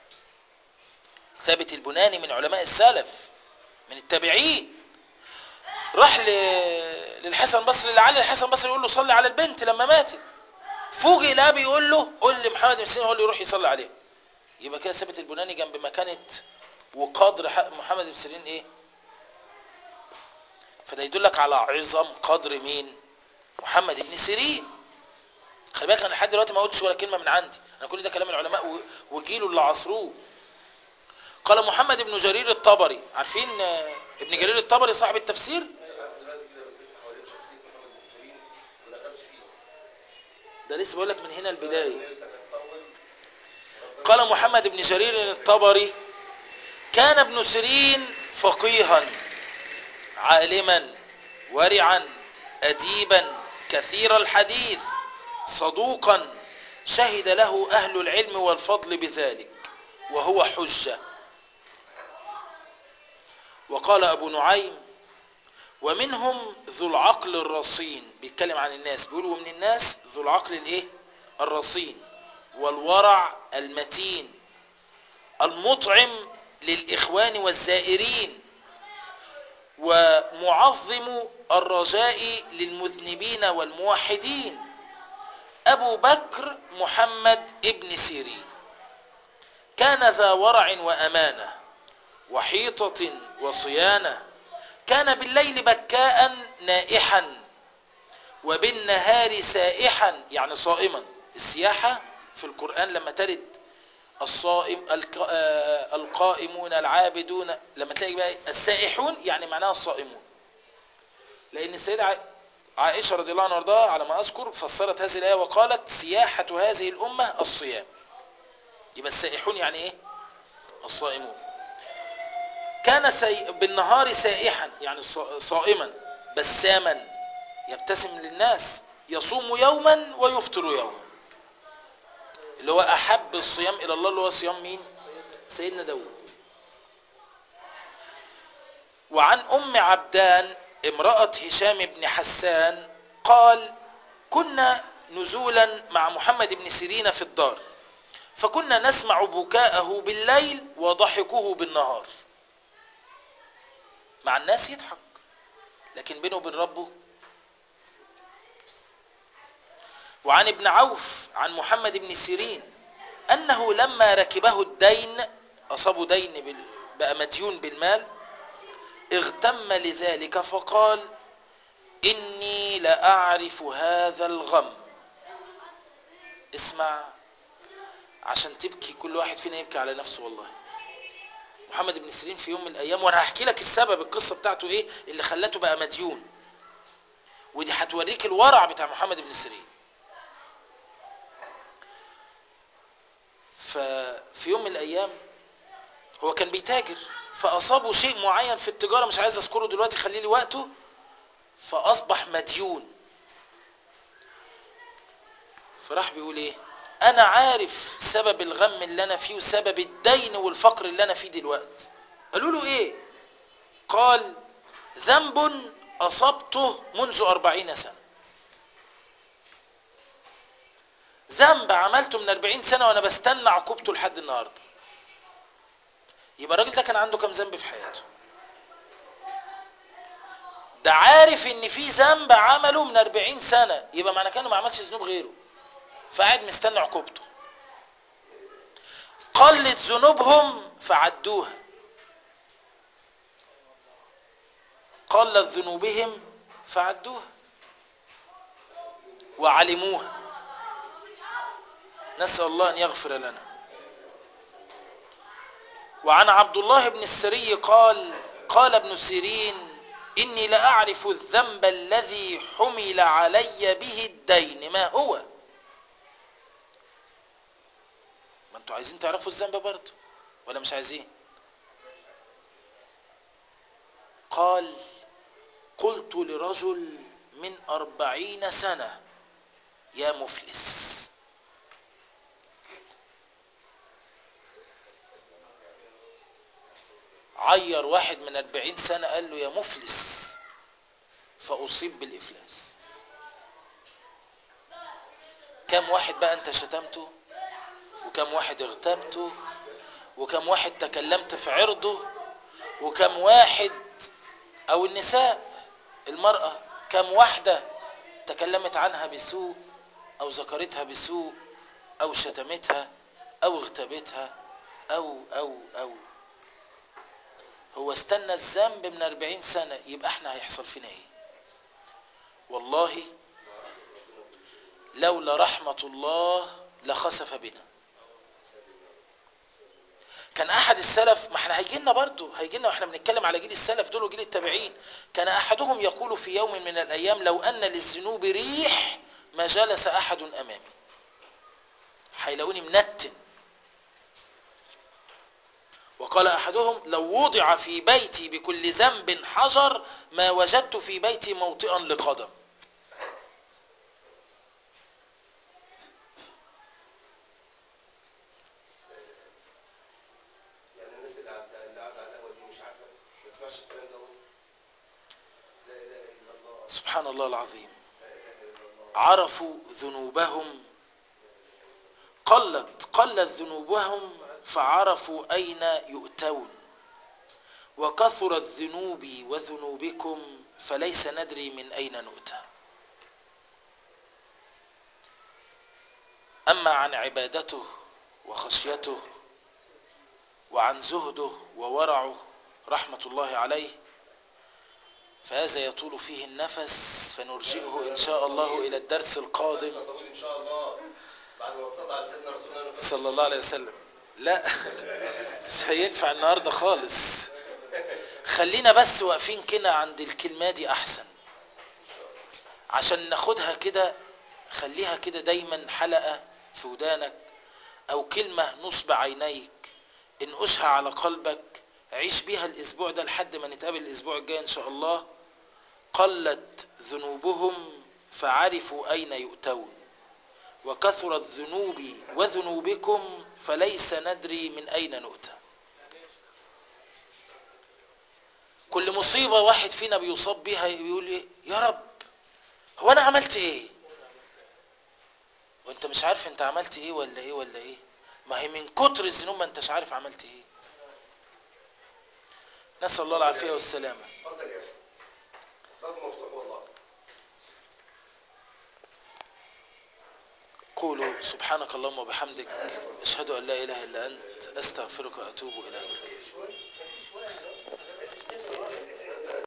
ثابت البناني من علماء السلف من التابعين، راح للحسن البصري، لعل الحسن البصري يقول له صلي على البنت لما ماتت، فوجئ الاب يقول له قول لي محمد بن سيرين هو اللي يروح يصلي عليه. يبقى كده ثابت البناني جنب مكانه وقدر محمد بن سيرين ايه. فده يدلك على عظم قدر مين؟ محمد بن سيرين. خلي بالك انا لحد دلوقتي ما قلتش ولا كلمه من عندي، انا كل ده كلام العلماء وجيله اللي عصروه. قال محمد بن جرير الطبري، عارفين ابن جرير الطبري صاحب التفسير؟ ده لسه بقول لك من هنا البدايه. قال محمد بن جرير الطبري كان ابن سيرين فقيها عالما ورعا أديبا كثير الحديث صدوقا شهد له أهل العلم والفضل بذلك وهو حجة. وقال أبو نعيم ومنهم ذو العقل الرصين، بيتكلم عن الناس بيقول ومن الناس ذو العقل الايه الرصين والورع المتين المطعم للإخوان والزائرين ومعظم الرجاء للمذنبين والموحدين أبو بكر محمد ابن سيرين كان ذا ورع وأمانة وحيطة وصيانة، كان بالليل بكاء نائحا وبالنهار سائحا يعني صائما. السياحة في القرآن لما ترد الصائم القائمون العابدون، لما تلاقي بقى السائحون يعني معناها الصائمون، لأن السيدة عائشة رضي الله عنها وارضاها على ما أذكر فسرت هذه الآية وقالت سياحة هذه الأمة الصيام. يبقى السائحون يعني إيه؟ الصائمون. كان بالنهار سائحا يعني صائما بساما يبتسم للناس يصوم يوما ويفطر يوما، اللي هو أحب الصيام إلى الله اللي هو صيام مين؟ سيدنا داود. وعن أم عبدان امرأة هشام بن حسان قال كنا نزولا مع محمد بن سيرين في الدار فكنا نسمع بكاءه بالليل وضحكه بالنهار. مع الناس يضحك لكن بينه وبين ربه. وعن ابن عوف عن محمد بن سيرين أنه لما ركبه الدين أصابه دين بقى مديون بالمال اغتم لذلك فقال إني لأعرف هذا الغم. اسمع عشان تبكي كل واحد فينا يبكي على نفسه. والله محمد بن سيرين في يوم من الأيام وأنا هحكي لك السبب القصة بتاعته إيه اللي خلته بقى مديون، ودي هتوريك الورع بتاع محمد بن سيرين. ففي يوم من الأيام هو كان بيتاجر فأصابه شيء معين في التجارة مش عايز أذكره دلوقتي خلي لي وقته، فأصبح مديون. فراح بيقول إيه أنا عارف سبب الغم اللي أنا فيه وسبب الدين والفقر اللي أنا فيه دلوقتي. قالوا له إيه؟ قال ذنب أصبته منذ 40 سنة. ذنب عملته من 40 سنة وأنا بستنى عقوبته لحد النهاردة. يبقى الراجل ده كان عنده كم ذنب في حياته؟ ده عارف ان في ذنب عمله من 40 سنة، يبقى معنى كانه ما عملش ذنوب غيره فقاعد مستنى عقوبته. قلت ذنوبهم فعدوها، قلت ذنوبهم فعدوها وعلموها. نسأل الله أن يغفر لنا. وعن عبد الله بن السري قال ابن سيرين إني لأعرف الذنب الذي حمل علي به الدين ما هو. ما انتوا عايزين تعرفوا الذنب برضه ولا مش عايزين؟ قال قلت لرجل من 40 سنة يا مفلس. عير واحد من 40 سنة قال له يا مفلس فأصيب بالإفلاس. كم واحد بقى انت شتمته وكم واحد اغتبته وكم واحد تكلمت في عرضه وكم واحد او النساء المرأة كم واحدة تكلمت عنها بسوء او ذكرتها بسوء او شتمتها او اغتابتها او هو استنى الذنب من 40 سنة، يبقى احنا هيحصل فينا ايه؟ والله لولا رحمة الله لخسف بنا. كان احد السلف، ما احنا هيجي لنا واحنا بنتكلم على جيل السلف دول وجيل التابعين، كان احدهم يقول في يوم من الايام لو ان للذنوب ريح ما جلس احد امامي. هيلاقوني منتن. وقال احدهم لو وضع في بيتي بكل ذنب حجر ما وجدت في بيتي موطئا لقدم. يعني الناس اللي قاعده على القهوه دي مش عارفه ما تسمعش الكلام ده. لا اله الا الله. سبحان الله العظيم. لا اله الا الله. عرفوا ذنوبهم، قلت ذنوبهم فعرفوا أين يؤتون، وكثرت ذنوبي وذنوبكم فليس ندري من أين نؤتى. أما عن عبادته وخشيته وعن زهده وورعه رحمة الله عليه فهذا يطول فيه النفس، فنرجئه إن شاء الله إلى الدرس القادم ان شاء الله بعد ما تصلى على سيدنا رسول الله صلى الله عليه وسلم. لا مش هينفع النهاردة خالص. خلينا بس واقفين كده عند الكلمة دي أحسن عشان ناخدها كده. خليها كده دايما حلقة في ودانك أو كلمة نصب عينيك، انقشها على قلبك، عيش بيها الأسبوع ده لحد ما نتقابل الأسبوع الجاي إن شاء الله. قلت ذنوبهم فعرفوا أين يؤتون، وكثرت ذنوبي وذنوبكم فليس ندري من أين نؤتى. كل مصيبة واحد فينا بيصاب بيها يقول إيه؟ يا رب هو أنا عملت إيه؟ وأنت مش عارف أنت عملت إيه ولا إيه ولا إيه؟ ما هي من كتر الذنوب ما أنتش عارف عملت إيه. نسأل الله العافية والسلامة. اتفضل يا اخي، باب مفتوح والله. قولوا سبحانك اللهم وبحمدك أشهد أن لا إله إلا أنت أستغفرك وأتوب إليك.